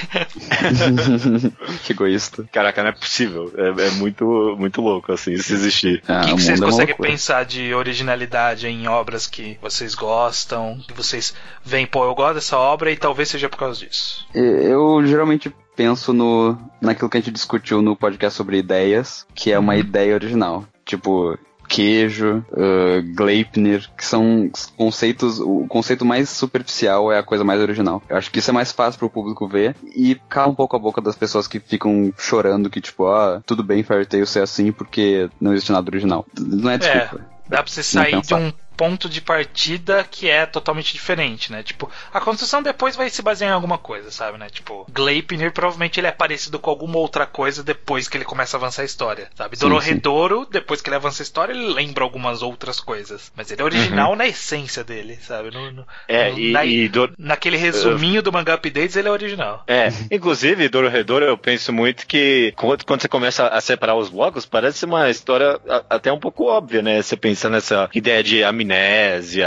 Que egoísta. Caraca, não é possível. É, é muito, muito louco, assim, se existir. O ah, que, que vocês é conseguem pensar de originalidade em obras que vocês gostam, que vocês veem, pô, eu gosto dessa obra e talvez seja por causa disso? Eu geralmente penso no, naquilo que a gente discutiu no podcast sobre ideias, que é uma uhum. ideia original. Tipo, queijo, uh, Gleipnir, que são conceitos, o conceito mais superficial é a coisa mais original. Eu acho que isso é mais fácil pro público ver e cala um pouco a boca das pessoas que ficam chorando que tipo, ah, tudo bem Fairy Tail ser assim porque não existe nada original. Não é desculpa. É, dá pra você sair de um ponto de partida que é totalmente diferente, né? Tipo, a construção depois vai se basear em alguma coisa, sabe, né? Tipo, Gleipnir provavelmente ele é parecido com alguma outra coisa depois que ele começa a avançar a história, sabe? Dorohedoro, depois que ele avança a história, ele lembra algumas outras coisas. Mas ele é original uhum. na essência dele, sabe? No, no, é, no, e, na, e do... naquele resuminho uh... do Manga Updates, ele é original. É, inclusive, Dorohedoro, eu penso muito que quando, quando você começa a separar os blocos, parece uma história até um pouco óbvia, né? Você pensa nessa ideia de amnésia,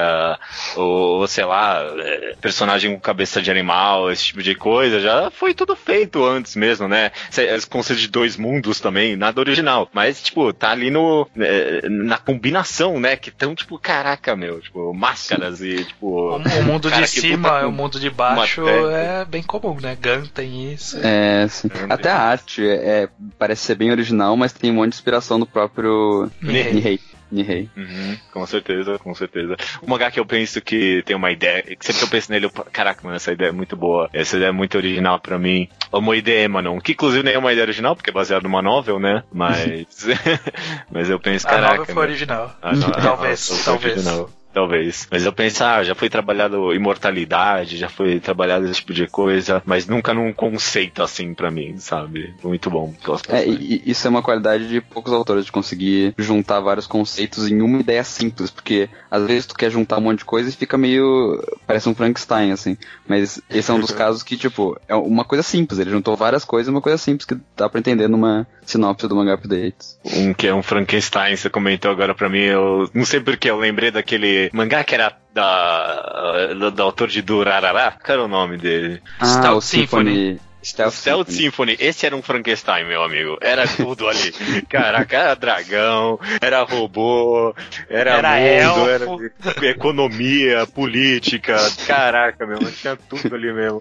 ou sei lá, personagem com cabeça de animal, esse tipo de coisa, já foi tudo feito antes mesmo, né? Esse conceito de dois mundos também, nada original, mas, tipo, tá ali no, na combinação, né? Que tão, tipo, caraca, meu, tipo, máscaras Sim. e, tipo... O, o mundo de cima e o mundo de baixo é bem comum, né? Gun tem isso. É, sim. Até a arte é, parece ser bem original, mas tem um monte de inspiração no próprio Nihei. Nihei. Uhum, com certeza, com certeza. Um mangá que eu penso que tem uma ideia, que sempre que eu penso nele, eu, caraca, mano, essa ideia é muito boa, essa ideia é muito original pra mim. O Moide Emanon, que inclusive nem é uma ideia original, porque é baseado numa novel, né? Mas. mas eu penso, caraca. A novel foi original. Ah, não, talvez, não, talvez. Original. Talvez. Mas eu penso, ah, já foi trabalhado imortalidade, já foi trabalhado esse tipo de coisa, mas nunca num conceito assim pra mim, sabe? Muito bom. Gosto é, e, isso é uma qualidade de poucos autores, de conseguir juntar vários conceitos em uma ideia simples, porque às vezes tu quer juntar um monte de coisa e fica meio... parece um Frankenstein, assim. Mas esse é um dos casos que, tipo, é uma coisa simples, ele juntou várias coisas, uma coisa simples que dá pra entender numa sinopse do Manga Updates. Um que é um Frankenstein, você comentou agora pra mim, eu não sei porque eu lembrei daquele mangá que era da, da, da autor de Durarara, qual era o nome dele? Ah, Stout o Symphony. Stealth, Stealth Symphony. Symphony, esse era um Frankenstein, meu amigo. Era tudo ali. Caraca, era dragão, era robô, era, Era mundo, elfo. era economia, política. Caraca, meu, tinha tudo ali mesmo.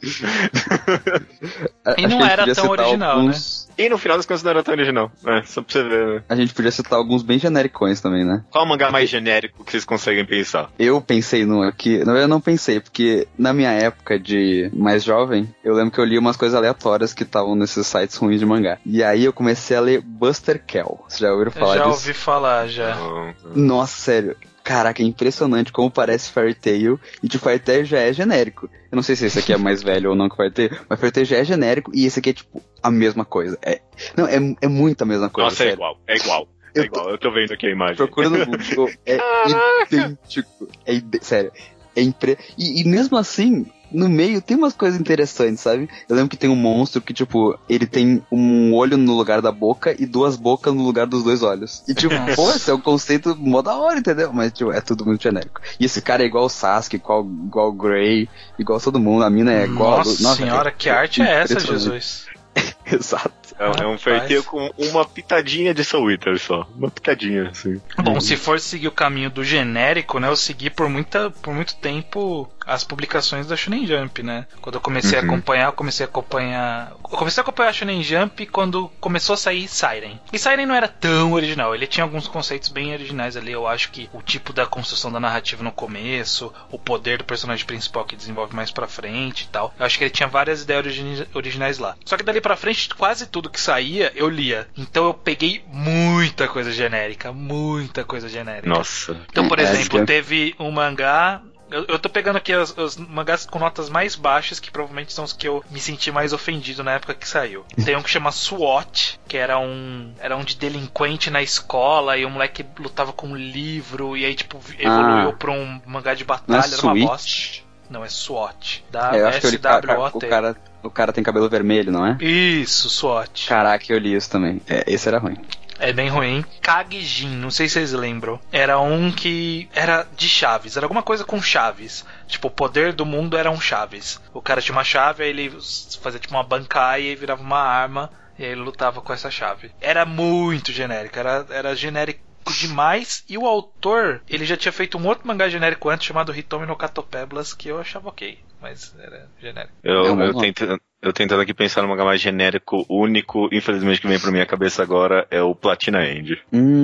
E não era tão original, alguns... E no final das contas não era tão original, né? Só pra você ver, né? A gente podia citar alguns bem genericões também, né? Qual o mangá mais genérico que vocês conseguem pensar? Eu pensei num aqui, não, eu não pensei, porque na minha época de mais jovem, eu lembro que eu li umas coisas aleatórias que estavam nesses sites ruins de mangá. E aí eu comecei a ler Buster Kell. Vocês já ouviram falar já disso? Já ouvi falar, já. Nossa, sério. Caraca, é impressionante como parece Fairy Tail. E tipo, Fairy Tail já é genérico. Eu não sei se esse aqui é mais velho ou não que Fairy Tail, mas Fairy Tail já é genérico e esse aqui é tipo a mesma coisa. É, não, é, é muito a mesma coisa. Nossa, sério. é igual, é igual. É Eu igual, eu tô vendo aqui a imagem. Procura no Google, é idêntico. É ide... Sério, é impre... E, e mesmo assim, no meio tem umas coisas interessantes, sabe? Eu lembro que tem um monstro que, tipo, ele tem um olho no lugar da boca e duas bocas no lugar dos dois olhos. E tipo, pô, esse é um conceito mó da hora, entendeu? Mas, tipo, é tudo muito genérico. E esse cara é igual o Sasuke, igual, igual o Grey, igual todo mundo. A mina é igual... Nossa, Nossa senhora, é... que arte é essa, Jesus? Exato. É, é um Fairy Tail com uma pitadinha de Soul Eater só. Uma pitadinha, assim. Bom, se for seguir o caminho do genérico, né? Eu segui por, muita, por muito tempo as publicações da Shonen Jump, né? Quando eu comecei uhum. a acompanhar, eu comecei a acompanhar... Eu comecei a acompanhar a Shonen Jump quando começou a sair Siren. E Siren não era tão original. Ele tinha alguns conceitos bem originais ali. Eu acho que o tipo da construção da narrativa no começo, o poder do personagem principal que desenvolve mais pra frente e tal. Eu acho que ele tinha várias ideias origi- originais lá. Só que dali pra frente, quase tudo que saía, eu lia. Então eu peguei muita coisa genérica. Muita coisa genérica. Nossa. Então, por É, exemplo, é. teve um mangá... Eu, eu tô pegando aqui os, os mangás com notas mais baixas, que provavelmente são os que eu me senti mais ofendido na época que saiu. Tem um que chama SWAT, que era um era um de delinquente na escola, e o moleque lutava com um livro, e aí tipo evoluiu ah, pra um mangá de batalha, é era uma bosta. Não, é SWAT. Da é, eu acho que eu li, S W O T. o cara, o cara tem cabelo vermelho, não é? Isso, SWAT. Caraca, eu li isso também. É, esse era ruim. É bem ruim. Kagejin, não sei se vocês lembram. Era um que era de chaves. Era alguma coisa com chaves. Tipo, o poder do mundo era um chaves. O cara tinha uma chave, aí ele fazia tipo uma bancaia e virava uma arma. E aí ele lutava com essa chave. Era muito genérico. Era, era genérico demais. E o autor, ele já tinha feito um outro mangá genérico antes, chamado Hitomi no Katopeblas, que eu achava ok. Mas era genérico. Eu, eu, eu tento... Eu tentando aqui pensar num mangá mais genérico, único, infelizmente que vem pra minha cabeça agora é o Platina End.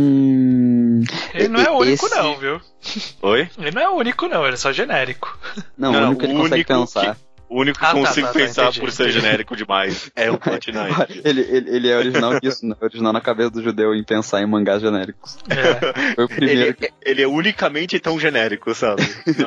Hum... Ele não é único Esse... não, viu? Oi? Ele não é único não, ele é só genérico. Não, não o único que ele consegue pensar. Que... O único que ah, consigo tá, tá, pensar tá, por ser genérico demais é o Platina End. ele, ele, ele é original nisso, né? Original na cabeça do judeu em pensar em mangás genéricos. É. Foi o primeiro ele, que... ele é unicamente tão genérico, sabe?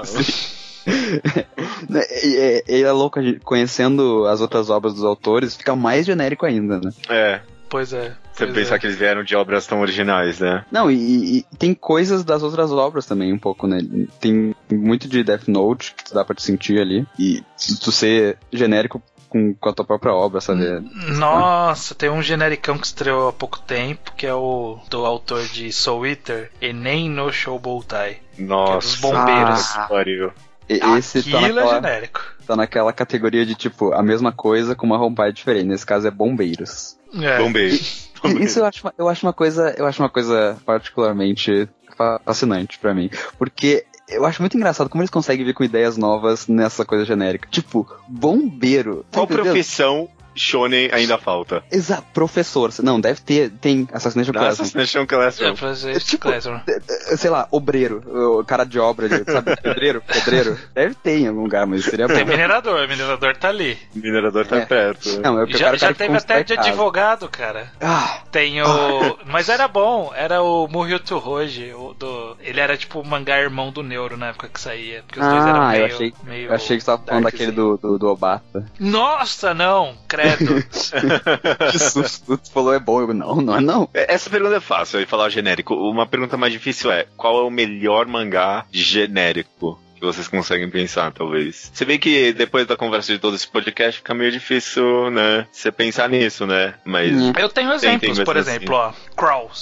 Ele é louco, conhecendo as outras obras dos autores, fica mais genérico ainda, né? É. Pois é. Você pois pensar é. que eles vieram de obras tão originais, né? Não, e, e tem coisas das outras obras também, um pouco, né? Tem muito de Death Note que dá pra te sentir ali. E tu ser genérico com, com a tua própria obra, sabe? Nossa, tem um genericão que estreou há pouco tempo, que é o do autor de Soul Eater, Enem no Shouboutai. Nossa, que é dos bombeiros. Ah, pariu. Esse Aquilo tá naquela, é genérico. Tá naquela categoria de, tipo, a mesma coisa com uma roupagem diferente. Nesse caso é bombeiros. É. Bombeiros. E, isso eu acho, eu acho uma coisa, eu acho uma coisa particularmente fascinante pra mim. Porque eu acho muito engraçado como eles conseguem vir com ideias novas nessa coisa genérica. Tipo, bombeiro. Qual profissão shonen ainda falta? Exato, professor. Não, deve ter, tem Assassination Classroom. Assassination Classroom. É, fazer tipo, Classroom. Sei lá, obreiro, o cara de obra, sabe? Pedreiro, pedreiro. Deve ter em algum lugar, mas seria bom. Tem minerador, minerador tá ali. Minerador tá É. perto. Não, é porque Já, o cara, já cara teve até de casa. advogado, cara. Ah, Tem o... Mas era bom, era o Murryu Tsuhoji, o do... Ele era tipo o mangá irmão do Neuro na época que saía. Porque os dois eram ah meio... eu achei, meio eu achei que você tava falando daquele do, do, do Obata. Nossa, não, credo. Que susto, tu falou é bom, eu não, não é não. Essa pergunta é fácil, eu ia falar genérico. Uma pergunta mais difícil é, qual é o melhor mangá genérico que vocês conseguem pensar, talvez? Você vê que depois da conversa de todo esse podcast fica meio difícil, né, você pensar nisso, né? Mas eu tenho exemplos, tem por assim. exemplo, ó, Crows.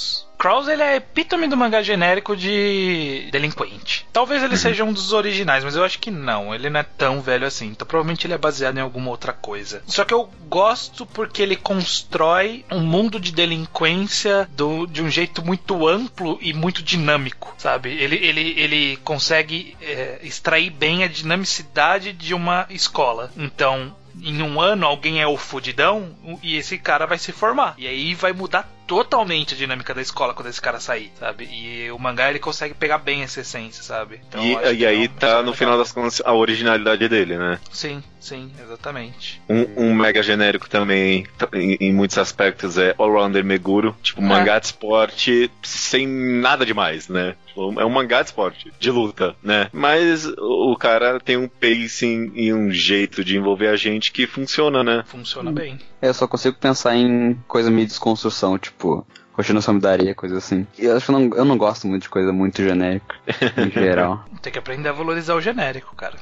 Krause, ele é epítome do mangá genérico de delinquente. Talvez ele seja um dos originais, mas eu acho que não. Ele não é tão velho assim. Então provavelmente ele é baseado em alguma outra coisa. Só que eu gosto porque ele constrói um mundo de delinquência do, de um jeito muito amplo e muito dinâmico, sabe? Ele, ele, ele consegue é, extrair bem a dinamicidade de uma escola. Então, em um ano alguém é o fudidão e esse cara vai se formar. E aí vai mudar totalmente a dinâmica da escola quando esse cara sair, sabe? E o mangá ele consegue pegar bem essa essência, sabe? Então, e e aí é um, tá no legal. final das contas a originalidade dele, né? Sim, sim, exatamente. Um, um mega genérico também, em, em muitos aspectos, é All-Rounder Meguro. Tipo, um É. mangá de esporte sem nada demais, né? Tipo, é um mangá de esporte, de luta, né? Mas o cara tem um pacing e um jeito de envolver a gente que funciona, né? Funciona bem. Eu só consigo pensar em coisa meio desconstrução, tipo, Roshino Samidaria, coisa assim. E eu acho que eu não, eu não gosto muito de coisa muito genérica, em geral. Tem que aprender a valorizar o genérico, cara.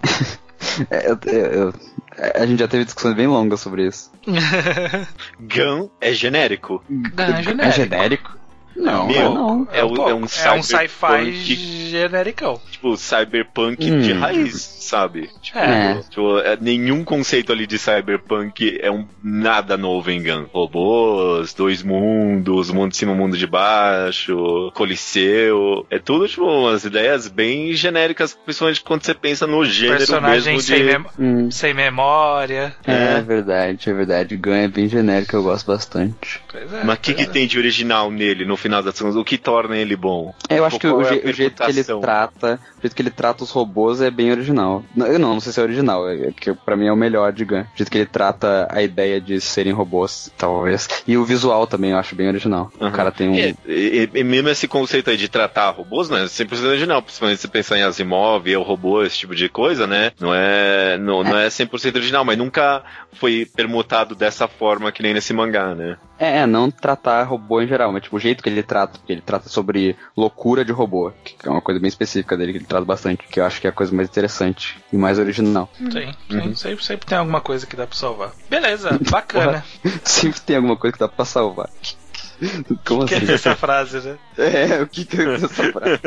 É, eu, eu, eu, a gente já teve discussões bem longas sobre isso. Gun é genérico. Gun é genérico. É genérico? Não, Meu, não. É, o, pouco. é um é um sci-fi cyberpunk, genericão. tipo, cyberpunk Hum. de raiz, sabe? Tipo, É. tipo, é, nenhum conceito ali de cyberpunk é um nada novo em Gun. Robôs, dois mundos, mundo de cima, mundo de baixo, coliseu. É tudo, tipo, umas ideias bem genéricas, principalmente quando você pensa no gênero Personagem mesmo sem, de... mem- Hum. sem memória. É, É. é verdade, é verdade. Gun é bem genérico, eu gosto bastante. Pois é, Mas o que, pois que é. tem de original nele, no final das contas? O que torna ele bom? Eu acho que Qual o, é a je- o jeito que ele permutação? trata, o jeito que ele trata os robôs é bem original. Não, eu não, não sei se é original, é que pra mim é o melhor de Gun. O jeito que ele trata a ideia de serem robôs, talvez. E o visual também eu acho bem original. Uhum. O cara tem um... E, e- e mesmo esse conceito aí de tratar robôs, não é cem por cento original, principalmente se você pensar em Asimov, o robô, esse tipo de coisa, né? Não é, não, não é cem por cento original, mas nunca foi permutado dessa forma que nem nesse mangá, né? É, é, não tratar robô em geral, mas tipo, o jeito que ele trata, porque ele trata sobre loucura de robô, que é uma coisa bem específica dele, que ele trata bastante, que eu acho que é a coisa mais interessante e mais original. Sim, sim, Uhum. sempre, sempre tem alguma coisa que dá pra salvar. Beleza, bacana. Sempre tem alguma coisa que dá pra salvar. Como Que assim? é essa frase, né? É, o que que é essa frase?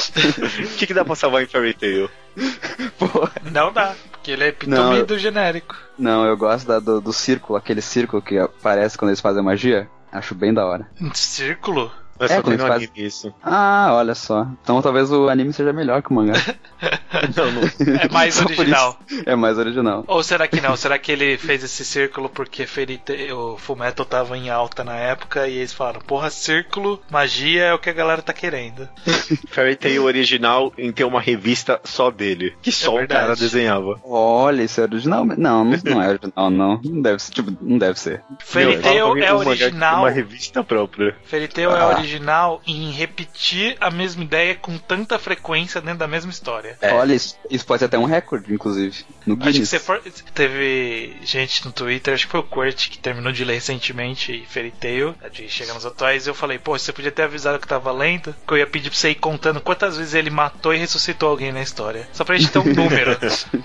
O que, que dá pra salvar em Fairy Tail? Porra. Não dá, porque ele é epitome Não, eu- do genérico. Não, eu gosto da- do, do círculo, aquele círculo que aparece quando eles fazem magia. Acho bem da hora. Um círculo? Mas É, só quando tem no eles anime isso. Ah, olha só. Então talvez o anime seja melhor que o mangá. Não, não. É mais Só por original. isso. É mais original. Ou será que não? Será que ele fez esse círculo porque Fairy Tail- o Fullmetal tava em alta na época e eles falaram, porra, círculo, magia é o que a galera tá querendo. Fairy Tail original em ter uma revista só dele, que só o verdade. cara desenhava. Olha, isso é original? Não, não, não é original, não. Não deve ser, tipo, não deve ser. Fairy Meu, fala Tail pra mim é um mangá que tem original. uma revista própria. Fairy Tail é Ah. original em repetir a mesma ideia com tanta frequência dentro da mesma história. É. Olha, isso, isso pode ser até um recorde, inclusive. No Acho que Guinness. você for... Teve gente no Twitter, acho que foi o Kurt, que terminou de ler recentemente Fairy Tail, de chegar nos atuais, e eu falei, pô, você podia ter avisado que tava lendo, que eu ia pedir pra você ir contando quantas vezes ele matou e ressuscitou alguém na história. Só pra gente ter um número.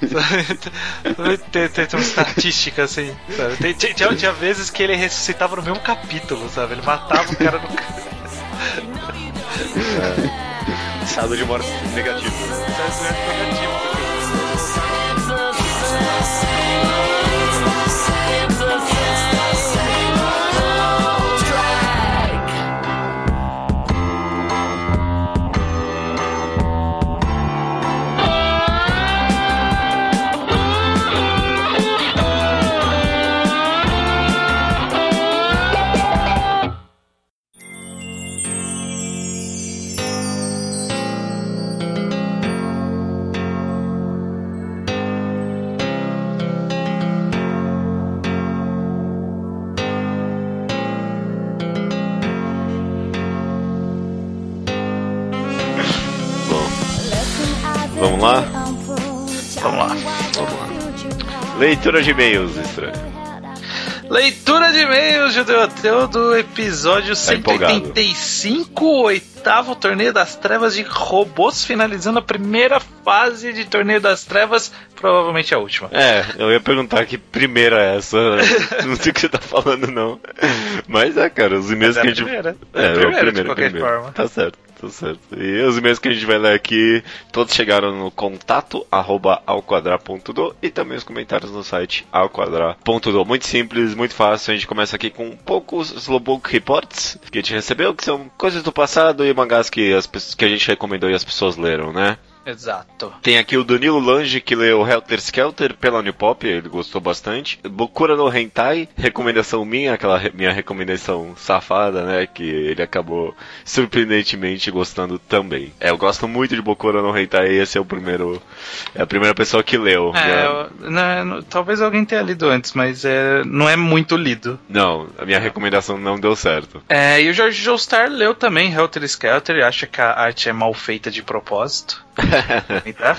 ter, ter, ter uma estatística, assim, sabe? Tem- Tinha, tinha, tinha vezes que ele ressuscitava no mesmo capítulo, sabe? Ele matava o cara no... Estado de morte negativo. Vamos lá? Vamos lá. Leitura de e-mails, estranho. Leitura de e-mails, Judeu Ateu, do episódio cento e oitenta e cinco, o oitavo Torneio das Trevas de Robôs, finalizando a primeira fase de Torneio das Trevas, provavelmente a última. É, eu ia perguntar que primeira é essa. Não sei o que você tá falando, não. Mas é, cara, os e-mails Mas que é a gente... primeira. É, É a primeira, é o de qualquer primeiro. forma. Tá certo. Tá certo. E os e-mails que a gente vai ler aqui, todos chegaram no contato arroba alquadra ponto do e também os comentários no site alquadra ponto do. Muito simples, muito fácil. A gente começa aqui com poucos Slowbook Reports que a gente recebeu, que são coisas do passado e mangás que, as, que a gente recomendou e as pessoas leram, né? Exato. Tem aqui o Danilo Lange, que leu Helter Skelter pela Unipop, ele gostou bastante. Bokura no Hentai, recomendação minha, aquela re- minha recomendação safada, né, que ele acabou surpreendentemente gostando também. É, eu gosto muito de Bokura no Hentai, e esse é o primeiro, é a primeira pessoa que leu. É, né? eu- não, não- talvez alguém tenha lido antes, mas é, não é muito lido. Não, a minha recomendação não deu certo. É, e o Jorge Joestar leu também Helter Skelter e acha que a arte é mal feita de propósito. Tá?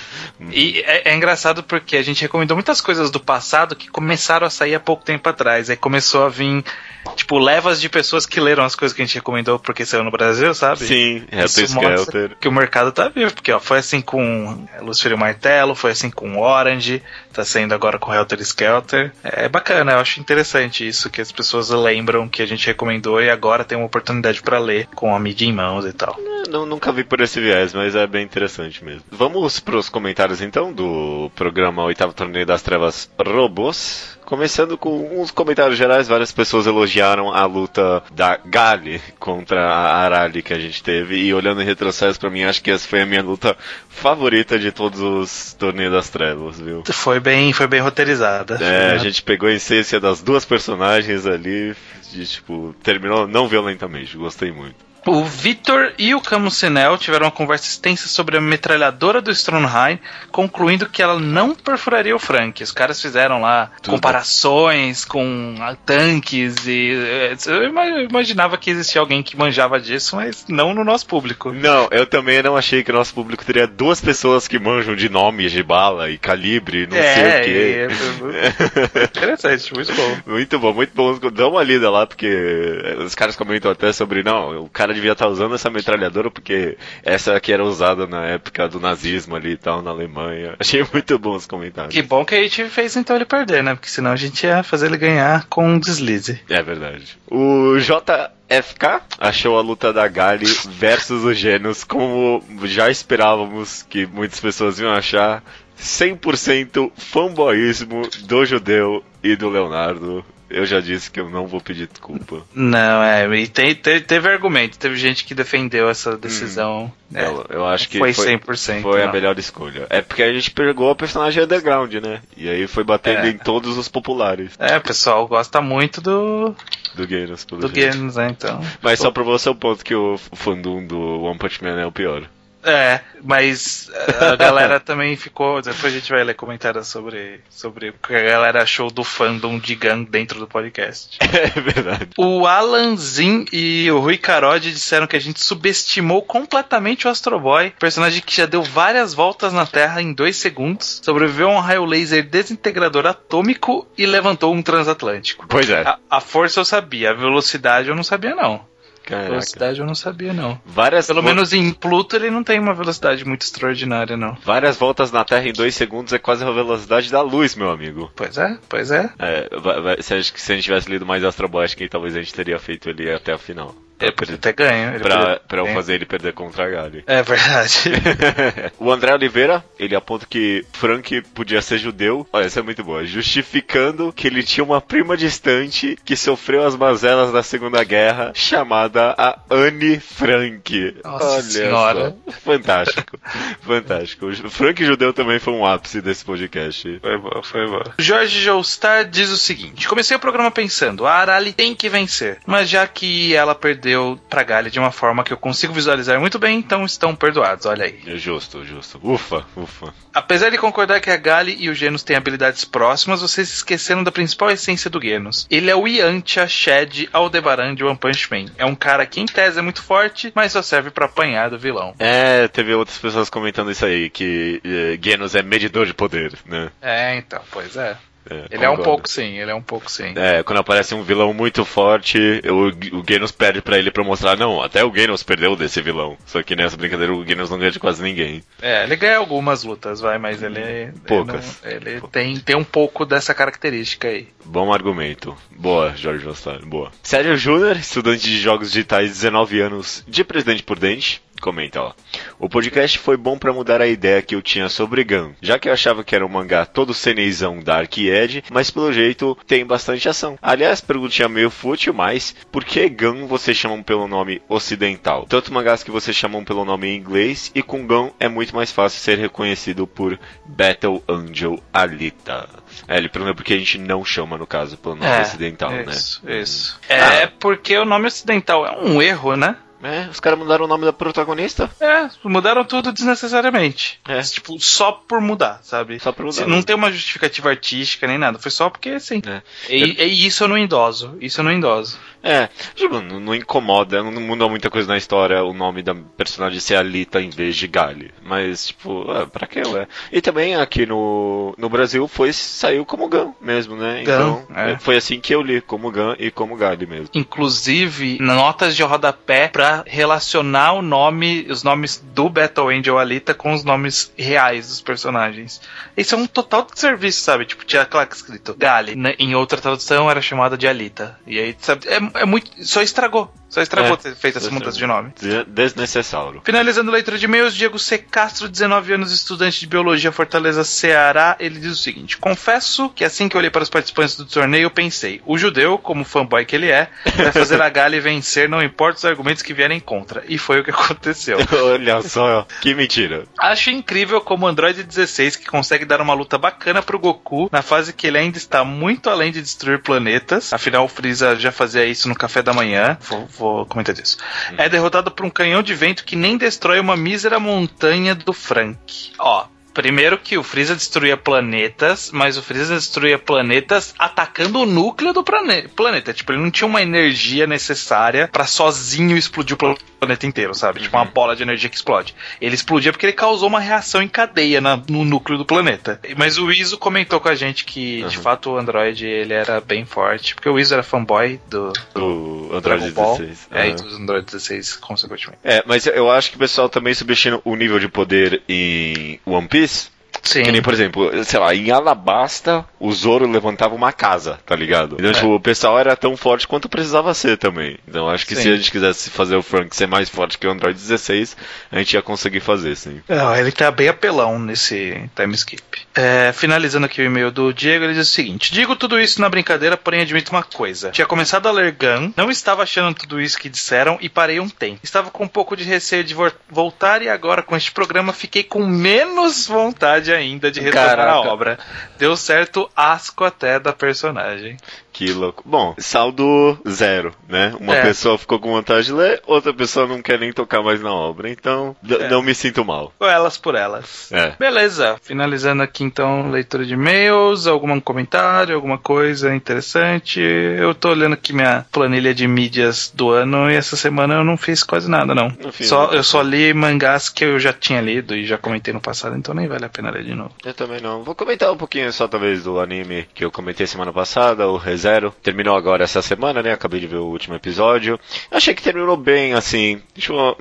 E é, é engraçado porque a gente recomendou muitas coisas do passado que começaram a sair há pouco tempo atrás. Aí começou a vir, tipo, levas de pessoas que leram as coisas que a gente recomendou porque saiu no Brasil, sabe? Sim, Helter Isso mostra Skelter. que o mercado tá vivo, porque ó, foi assim com Lucifer e o Martelo, foi assim com Orange, tá saindo agora com Helter Skelter. É bacana, eu acho interessante isso, que as pessoas lembram que a gente recomendou e agora tem uma oportunidade pra ler com a mídia em mãos e tal. Não, nunca vi por esse viés, mas é bem interessante mesmo. Vamos pros comentários então do programa Oitavo Torneio das Trevas Robôs. Começando com uns comentários gerais, várias pessoas elogiaram a luta da Gali contra a Arali que a gente teve. E olhando em retrocesso, pra mim, acho que essa foi a minha luta favorita de todos os Torneios das Trevas, viu? Foi bem, foi bem roteirizada. É, a gente pegou a essência das duas personagens ali e, tipo, terminou não violentamente. Gostei muito. O Vitor e o Camusinel tiveram uma conversa extensa sobre a metralhadora do Stromheim, concluindo que ela não perfuraria o Frank. Os caras fizeram lá Tudo. comparações com ah, tanques e... eh, Eu ima- imaginava que existia alguém que manjava disso, mas não no nosso público. Não, eu também não achei que o nosso público teria duas pessoas que manjam de nomes de bala e calibre, não sei o quê. É, é interessante, muito bom. Muito bom, muito bom. Dá uma lida lá, porque os caras comentam até sobre, não, o cara devia estar usando essa metralhadora porque essa aqui era usada na época do nazismo ali e tal, na Alemanha. Achei muito bom os comentários. Que bom que a gente fez então ele perder, né? Porque senão a gente ia fazer ele ganhar com um deslize. É verdade. O J F K achou a luta da Gali versus o Genos como já esperávamos que muitas pessoas iam achar, cem por cento fanboyismo do Judeu e do Leonardo. Eu já disse que eu não vou pedir desculpa. Não, é, e te, te, teve argumento, teve gente que defendeu essa decisão. Hum, é, eu, eu acho que foi foi cem por cento. Foi não. a melhor escolha. É porque a gente pegou a personagem underground, né? E aí foi batendo É. em todos os populares É, o pessoal gosta muito do, do Genos. pelo do jeito. Genos, né? Então. Mas só provou seu ponto que o fandom do One Punch Man é o pior. É, mas a galera também ficou. Depois a gente vai ler comentários sobre, sobre o que a galera achou do fandom de Gun dentro do podcast. É verdade. O Alan Zin e o Rui Carode disseram que a gente subestimou completamente o Astro Boy, personagem que já deu várias voltas na Terra em dois segundos, sobreviveu a um raio laser desintegrador atômico e levantou um transatlântico. Pois é. A, a força eu sabia, a velocidade eu não sabia não. A Caraca. velocidade eu não sabia não. Várias Pelo vo- menos em Pluto ele não tem uma velocidade muito extraordinária não. Várias voltas na Terra em dois segundos é quase a velocidade da luz, meu amigo. Pois é, pois é. É, vai- vai- se, a gente, se a gente tivesse lido mais Astro Boy, acho que talvez a gente teria feito ele até a final. Ele poderia ter ganho. Ele Pra, poderia- pra eu é. fazer ele perder contra a Gali. É verdade. O André Oliveira, ele aponta que Frank podia ser judeu. Olha, isso é muito boa. Justificando que ele tinha uma prima distante que sofreu as mazelas da Segunda Guerra, chamada a Anne Frank. Nossa Olha senhora. só. Fantástico. Fantástico. O Frank judeu também foi um ápice desse podcast. Foi boa, foi boa. Jorge Joestar diz o seguinte: comecei o programa pensando, a Arali tem que vencer, mas já que ela perdeu pra Gali de uma forma que eu consigo visualizar muito bem, então estão perdoados, olha aí. É justo, justo. Ufa, ufa. Apesar de concordar que a Gali e o Genos têm habilidades próximas, vocês esqueceram da principal essência do Genos. Ele é o Yantia Shed Aldebaran de One Punch Man. É um cara que em tese é muito forte, mas só serve pra apanhar do vilão. É, teve outras pessoas comentando isso aí, que eh, Genos é medidor de poder, né? É, então, pois é. É, ele é um pouco sim, ele é um pouco sim. É, quando aparece um vilão muito forte, o, o Genos perde pra ele pra mostrar, não, até o Genos perdeu desse vilão. Só que nessa brincadeira o Genos não ganha de quase ninguém. É, ele ganha algumas lutas, vai, mas ele... Poucas. Ele, não, ele tem, tem um pouco dessa característica aí. Bom argumento. Boa, Jorge Nostari, boa. Sérgio Júnior, estudante de jogos digitais, dezenove anos, de Presidente Prudente, comenta, ó. O podcast foi bom pra mudar a ideia que eu tinha sobre Gun, já que eu achava que era um mangá todo ceneizão Dark Edge, mas pelo jeito tem bastante ação. Aliás, perguntinha meio fútil, mas por que Gun vocês chamam pelo nome ocidental? Tanto mangás que vocês chamam pelo nome em inglês, e com Gun é muito mais fácil ser reconhecido por Battle Angel Alita. É, ele pergunta porque a gente não chama, no caso, pelo nome é, ocidental, isso, né? Isso, É ah. porque o nome ocidental é um erro, né? É, os caras mudaram o nome da protagonista? É, mudaram tudo desnecessariamente. É. Tipo, só por mudar, sabe? Só por mudar. Não tem uma justificativa artística nem nada, foi só porque assim. É. E, eu... e isso eu não endoso, isso eu não endoso. É, tipo, não, não incomoda, não muda muita coisa na história o nome da personagem ser Alita em vez de Gali. Mas, tipo, é, pra que, ué? E também aqui no, no Brasil foi, saiu como Gun mesmo, né? Então, Gun, é. foi assim que eu li, como Gun e como Gali mesmo. Inclusive, notas de rodapé pra relacionar o nome, os nomes do Battle Angel Alita com os nomes reais dos personagens. Isso é um total de serviço, sabe? Tipo, tinha aquela escrito Gali, em outra tradução era chamada de Alita. E aí, sabe, é É muito. Só estragou. Só estragou é, ter feito essa mudança de nome. Desnecessário. Finalizando a leitura de e-mails, Diego C. Castro, dezenove anos, estudante de Biologia, Fortaleza, Ceará. Ele diz o seguinte: confesso que assim que eu olhei para os participantes do torneio, eu pensei, o judeu, como fanboy que ele é, vai fazer a Gali vencer, não importa os argumentos que vierem contra. E foi o que aconteceu. Olha só, que mentira. Acho incrível como o Android dezesseis, que consegue dar uma luta bacana pro Goku, na fase que ele ainda está muito além de destruir planetas. Afinal, o Freeza já fazia isso no café da manhã. Vou, vou comentar disso. Hum. É derrotado por um canhão de vento que nem destrói uma mísera montanha do Frank. Ó, primeiro que o Freeza destruía planetas, mas o Freeza destruía planetas atacando o núcleo do plane- planeta. Tipo, ele não tinha uma energia necessária pra sozinho explodir o planeta inteiro, sabe? Uhum. Tipo, uma bola de energia que explode. Ele explodia porque ele causou uma reação em cadeia na, no núcleo do planeta. Mas o Iso comentou com a gente que, uhum. de fato, o Android, ele era bem forte, porque o Iso era fanboy do, do, do Android dezesseis. É, uhum. e do Android dezesseis, consequentemente. É, mas eu acho que o pessoal também subestima o nível de poder em One Piece. Sim. Que nem, por exemplo, sei lá, em Alabasta, o Zoro levantava uma casa, tá ligado? Então, é. tipo, o pessoal era tão forte quanto precisava ser também. Então, acho que sim. Se a gente quisesse fazer o Frank ser mais forte que o Android dezesseis, a gente ia conseguir fazer, sim. É, ele tá bem apelão nesse time skip. É, finalizando aqui o e-mail do Diego, ele diz o seguinte: digo tudo isso na brincadeira, porém admito uma coisa. Tinha começado a ler Gun, não estava achando tudo isso que disseram e parei um tempo. Estava com um pouco de receio de voltar e agora com este programa fiquei com menos vontade ainda de retomar Caraca. a obra. Deu certo asco até da personagem. Que louco. Bom, saldo zero, né? Uma é. pessoa ficou com vontade de ler, outra pessoa não quer nem tocar mais na obra. Então, d- é. não me sinto mal. Ou elas por elas. É. Beleza. Finalizando aqui, então, leitura de e-mails. Algum comentário, alguma coisa interessante? Eu tô olhando aqui minha planilha de mídias do ano e essa semana eu não fiz quase nada, não. não fiz só, nada. Eu só li mangás que eu já tinha lido e já comentei no passado, então nem vale a pena ler de novo. Eu também não. Vou comentar um pouquinho só, talvez, do anime que eu comentei semana passada, o ReZero. Terminou agora essa semana, né? Acabei de ver o último episódio. Achei que terminou bem, assim. Deixa eu...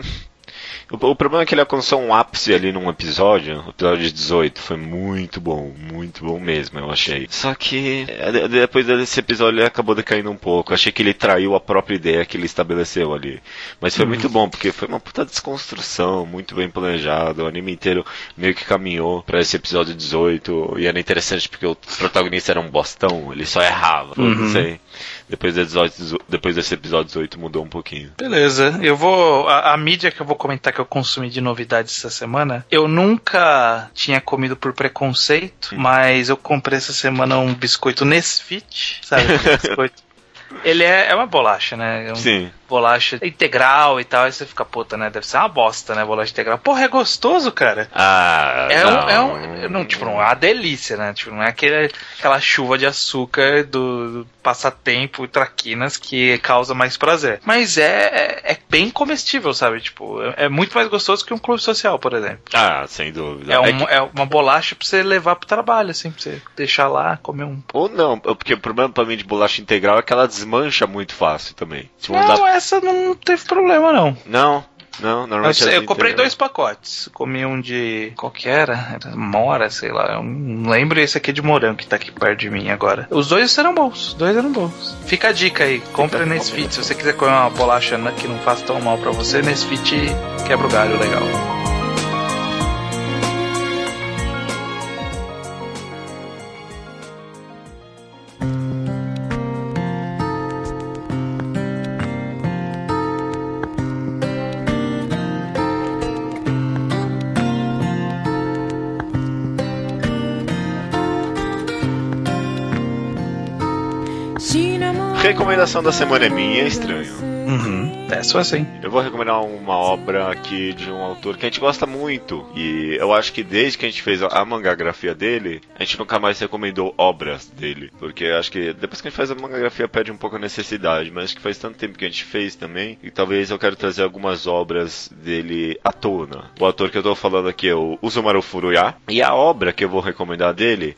O problema é que ele alcançou um ápice ali num episódio, o episódio dezoito, foi muito bom, muito bom mesmo, eu achei. Só que depois desse episódio ele acabou decaindo um pouco, achei que ele traiu a própria ideia que ele estabeleceu ali. Mas foi uhum. muito bom, porque foi uma puta desconstrução, muito bem planejado, o anime inteiro meio que caminhou pra esse episódio dezoito, e era interessante porque o protagonista era um bostão, ele só errava, uhum. não sei. Depois, dezoito, depois desse episódio dezoito mudou um pouquinho. Beleza, eu vou... A, a mídia que eu vou comentar que eu consumi de novidades essa semana, eu nunca tinha comido por preconceito, hum. mas eu comprei essa semana um biscoito Nesfit, sabe? Um biscoito Ele é, é uma bolacha, né? É um Sim. Bolacha integral e tal, aí você fica, puta, né? Deve ser uma bosta, né? Bolacha integral. Porra, é gostoso, cara. Ah, é não. Um, é um, não, tipo, não é uma delícia, né? Tipo, não é aquele, aquela chuva de açúcar do, do passatempo e traquinas que causa mais prazer. Mas é, é, é bem comestível, sabe? Tipo, é, é muito mais gostoso que um clube social, por exemplo. Ah, sem dúvida. É, um, é, que... é uma bolacha pra você levar pro trabalho, assim, pra você deixar lá, comer um... Ou não, porque o problema pra mim de bolacha integral é que ela desmancha muito fácil também. Tipo, não, dá... essa não teve problema, não. Não, não, normalmente... Eu, é eu comprei integral. dois pacotes. Comi um de... Qual que era? Era mora, sei lá. Eu não lembro, esse aqui é de morango, que tá aqui perto de mim agora. Os dois eram bons. Os dois eram bons. Fica a dica aí. Compre Nesfit. Se você quiser comer uma bolacha que não faz tão mal pra você, Nesfit quebra o galho legal. Recomendação da semana é minha, estranho. Uhum, é só assim. Eu vou recomendar uma obra aqui de um autor que a gente gosta muito. E eu acho que desde que a gente fez a mangagrafia dele, a gente nunca mais recomendou obras dele. Porque acho que depois que a gente faz a mangagrafia perde um pouco a necessidade. Mas acho que faz tanto tempo que a gente fez também. E talvez eu quero trazer algumas obras dele à tona. O autor que eu tô falando aqui é o Usumaru Furuya. E a obra que eu vou recomendar dele...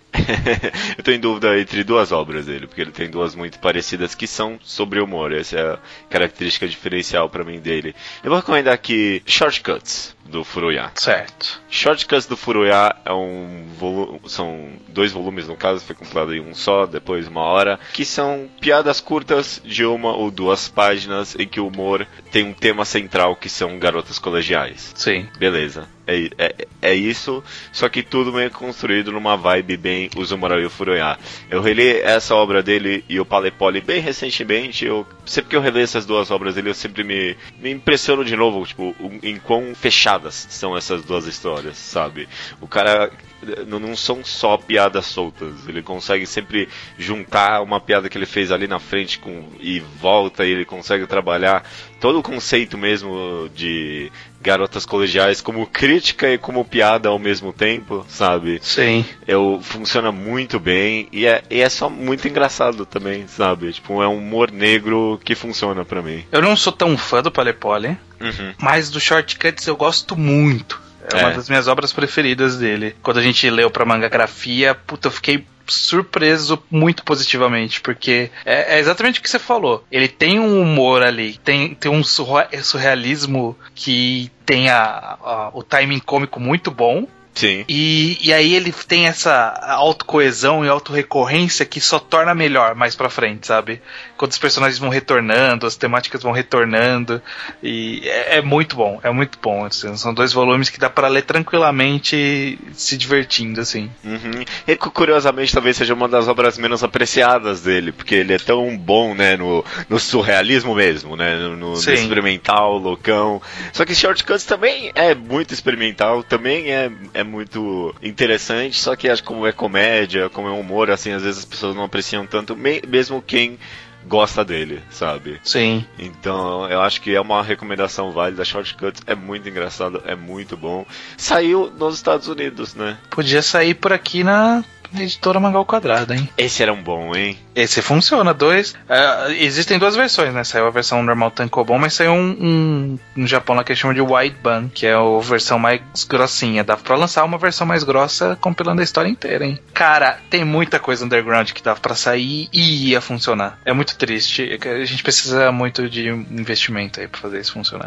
eu tô em dúvida entre duas obras dele. Porque ele tem duas muito parecidas que são sobre humor. Essa é a característica diferencial pra mim dele. Eu vou recomendar aqui Shortcuts do Furuya. Certo. Shortcuts do Furuya é um volume, são dois volumes no caso, foi compilado em um só, depois uma hora, que são piadas curtas de uma ou duas páginas em que o humor tem um tema central que são garotas colegiais. Sim. Beleza. É, é, é isso, só que tudo meio construído numa vibe bem Usumaru Furuya. Eu reli essa obra dele e o Palepoli bem recentemente. Eu, sempre que eu releio essas duas obras dele, eu sempre me, me impressiono de novo, tipo, em quão fechadas são essas duas histórias, sabe? O cara... não são só piadas soltas, ele consegue sempre juntar uma piada que ele fez ali na frente com, e volta, e ele consegue trabalhar todo o conceito mesmo de garotas colegiais como crítica e como piada ao mesmo tempo, sabe? Sim. Eu, funciona muito bem e é, e é só muito engraçado também, sabe? Tipo, é um humor negro que funciona pra mim. Eu não sou tão fã do Palepoli, uhum. mas do Shortcuts eu gosto muito. É, é uma das minhas obras preferidas dele. Quando a gente leu pra mangagrafia, puta, eu fiquei surpreso muito positivamente, porque é, é exatamente o que você falou. Ele tem um humor ali, tem, tem um surrealismo que tem a, a, o timing cômico muito bom. Sim. E, e aí ele tem essa autocoesão e autorrecorrência que só torna melhor mais pra frente, sabe? Quando os personagens vão retornando, as temáticas vão retornando. E é, é muito bom, é muito bom. Assim, são dois volumes que dá pra ler tranquilamente se divertindo, assim. Uhum. E curiosamente talvez seja uma das obras menos apreciadas dele, porque ele é tão bom, né, no, no surrealismo mesmo, né? No, no experimental, loucão. Só que Shortcuts também é muito experimental, também é, é muito interessante, só que acho que como é comédia, como é humor, assim, às vezes as pessoas não apreciam tanto, mesmo quem gosta dele, sabe? Sim. Então, eu acho que é uma recomendação válida. Shortcuts é muito engraçado, é muito bom. Saiu nos Estados Unidos, né? Podia sair por aqui na editora Mangá ao Quadrado, hein? Esse era um bom, hein? Esse funciona, dois. Uh, existem duas versões, né? Saiu a versão normal tankobon, mas saiu um, um no Japão lá que eles chamam de wide ban, que é a versão mais grossinha. Dá pra lançar uma versão mais grossa compilando a história inteira, hein? Cara, tem muita coisa underground que dá pra sair e ia funcionar. É muito triste. A gente precisa muito de investimento aí pra fazer isso funcionar.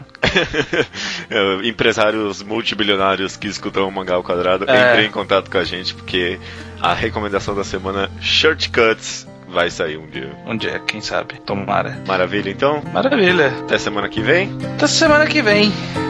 Empresários multibilionários que escutam o Mangá ao Quadrado, é. Entrem em contato com a gente, porque a recomendação da semana, Shortcuts, vai sair um dia. Um dia, quem sabe. Tomara. Maravilha, então? Maravilha. Até semana que vem? Até semana que vem.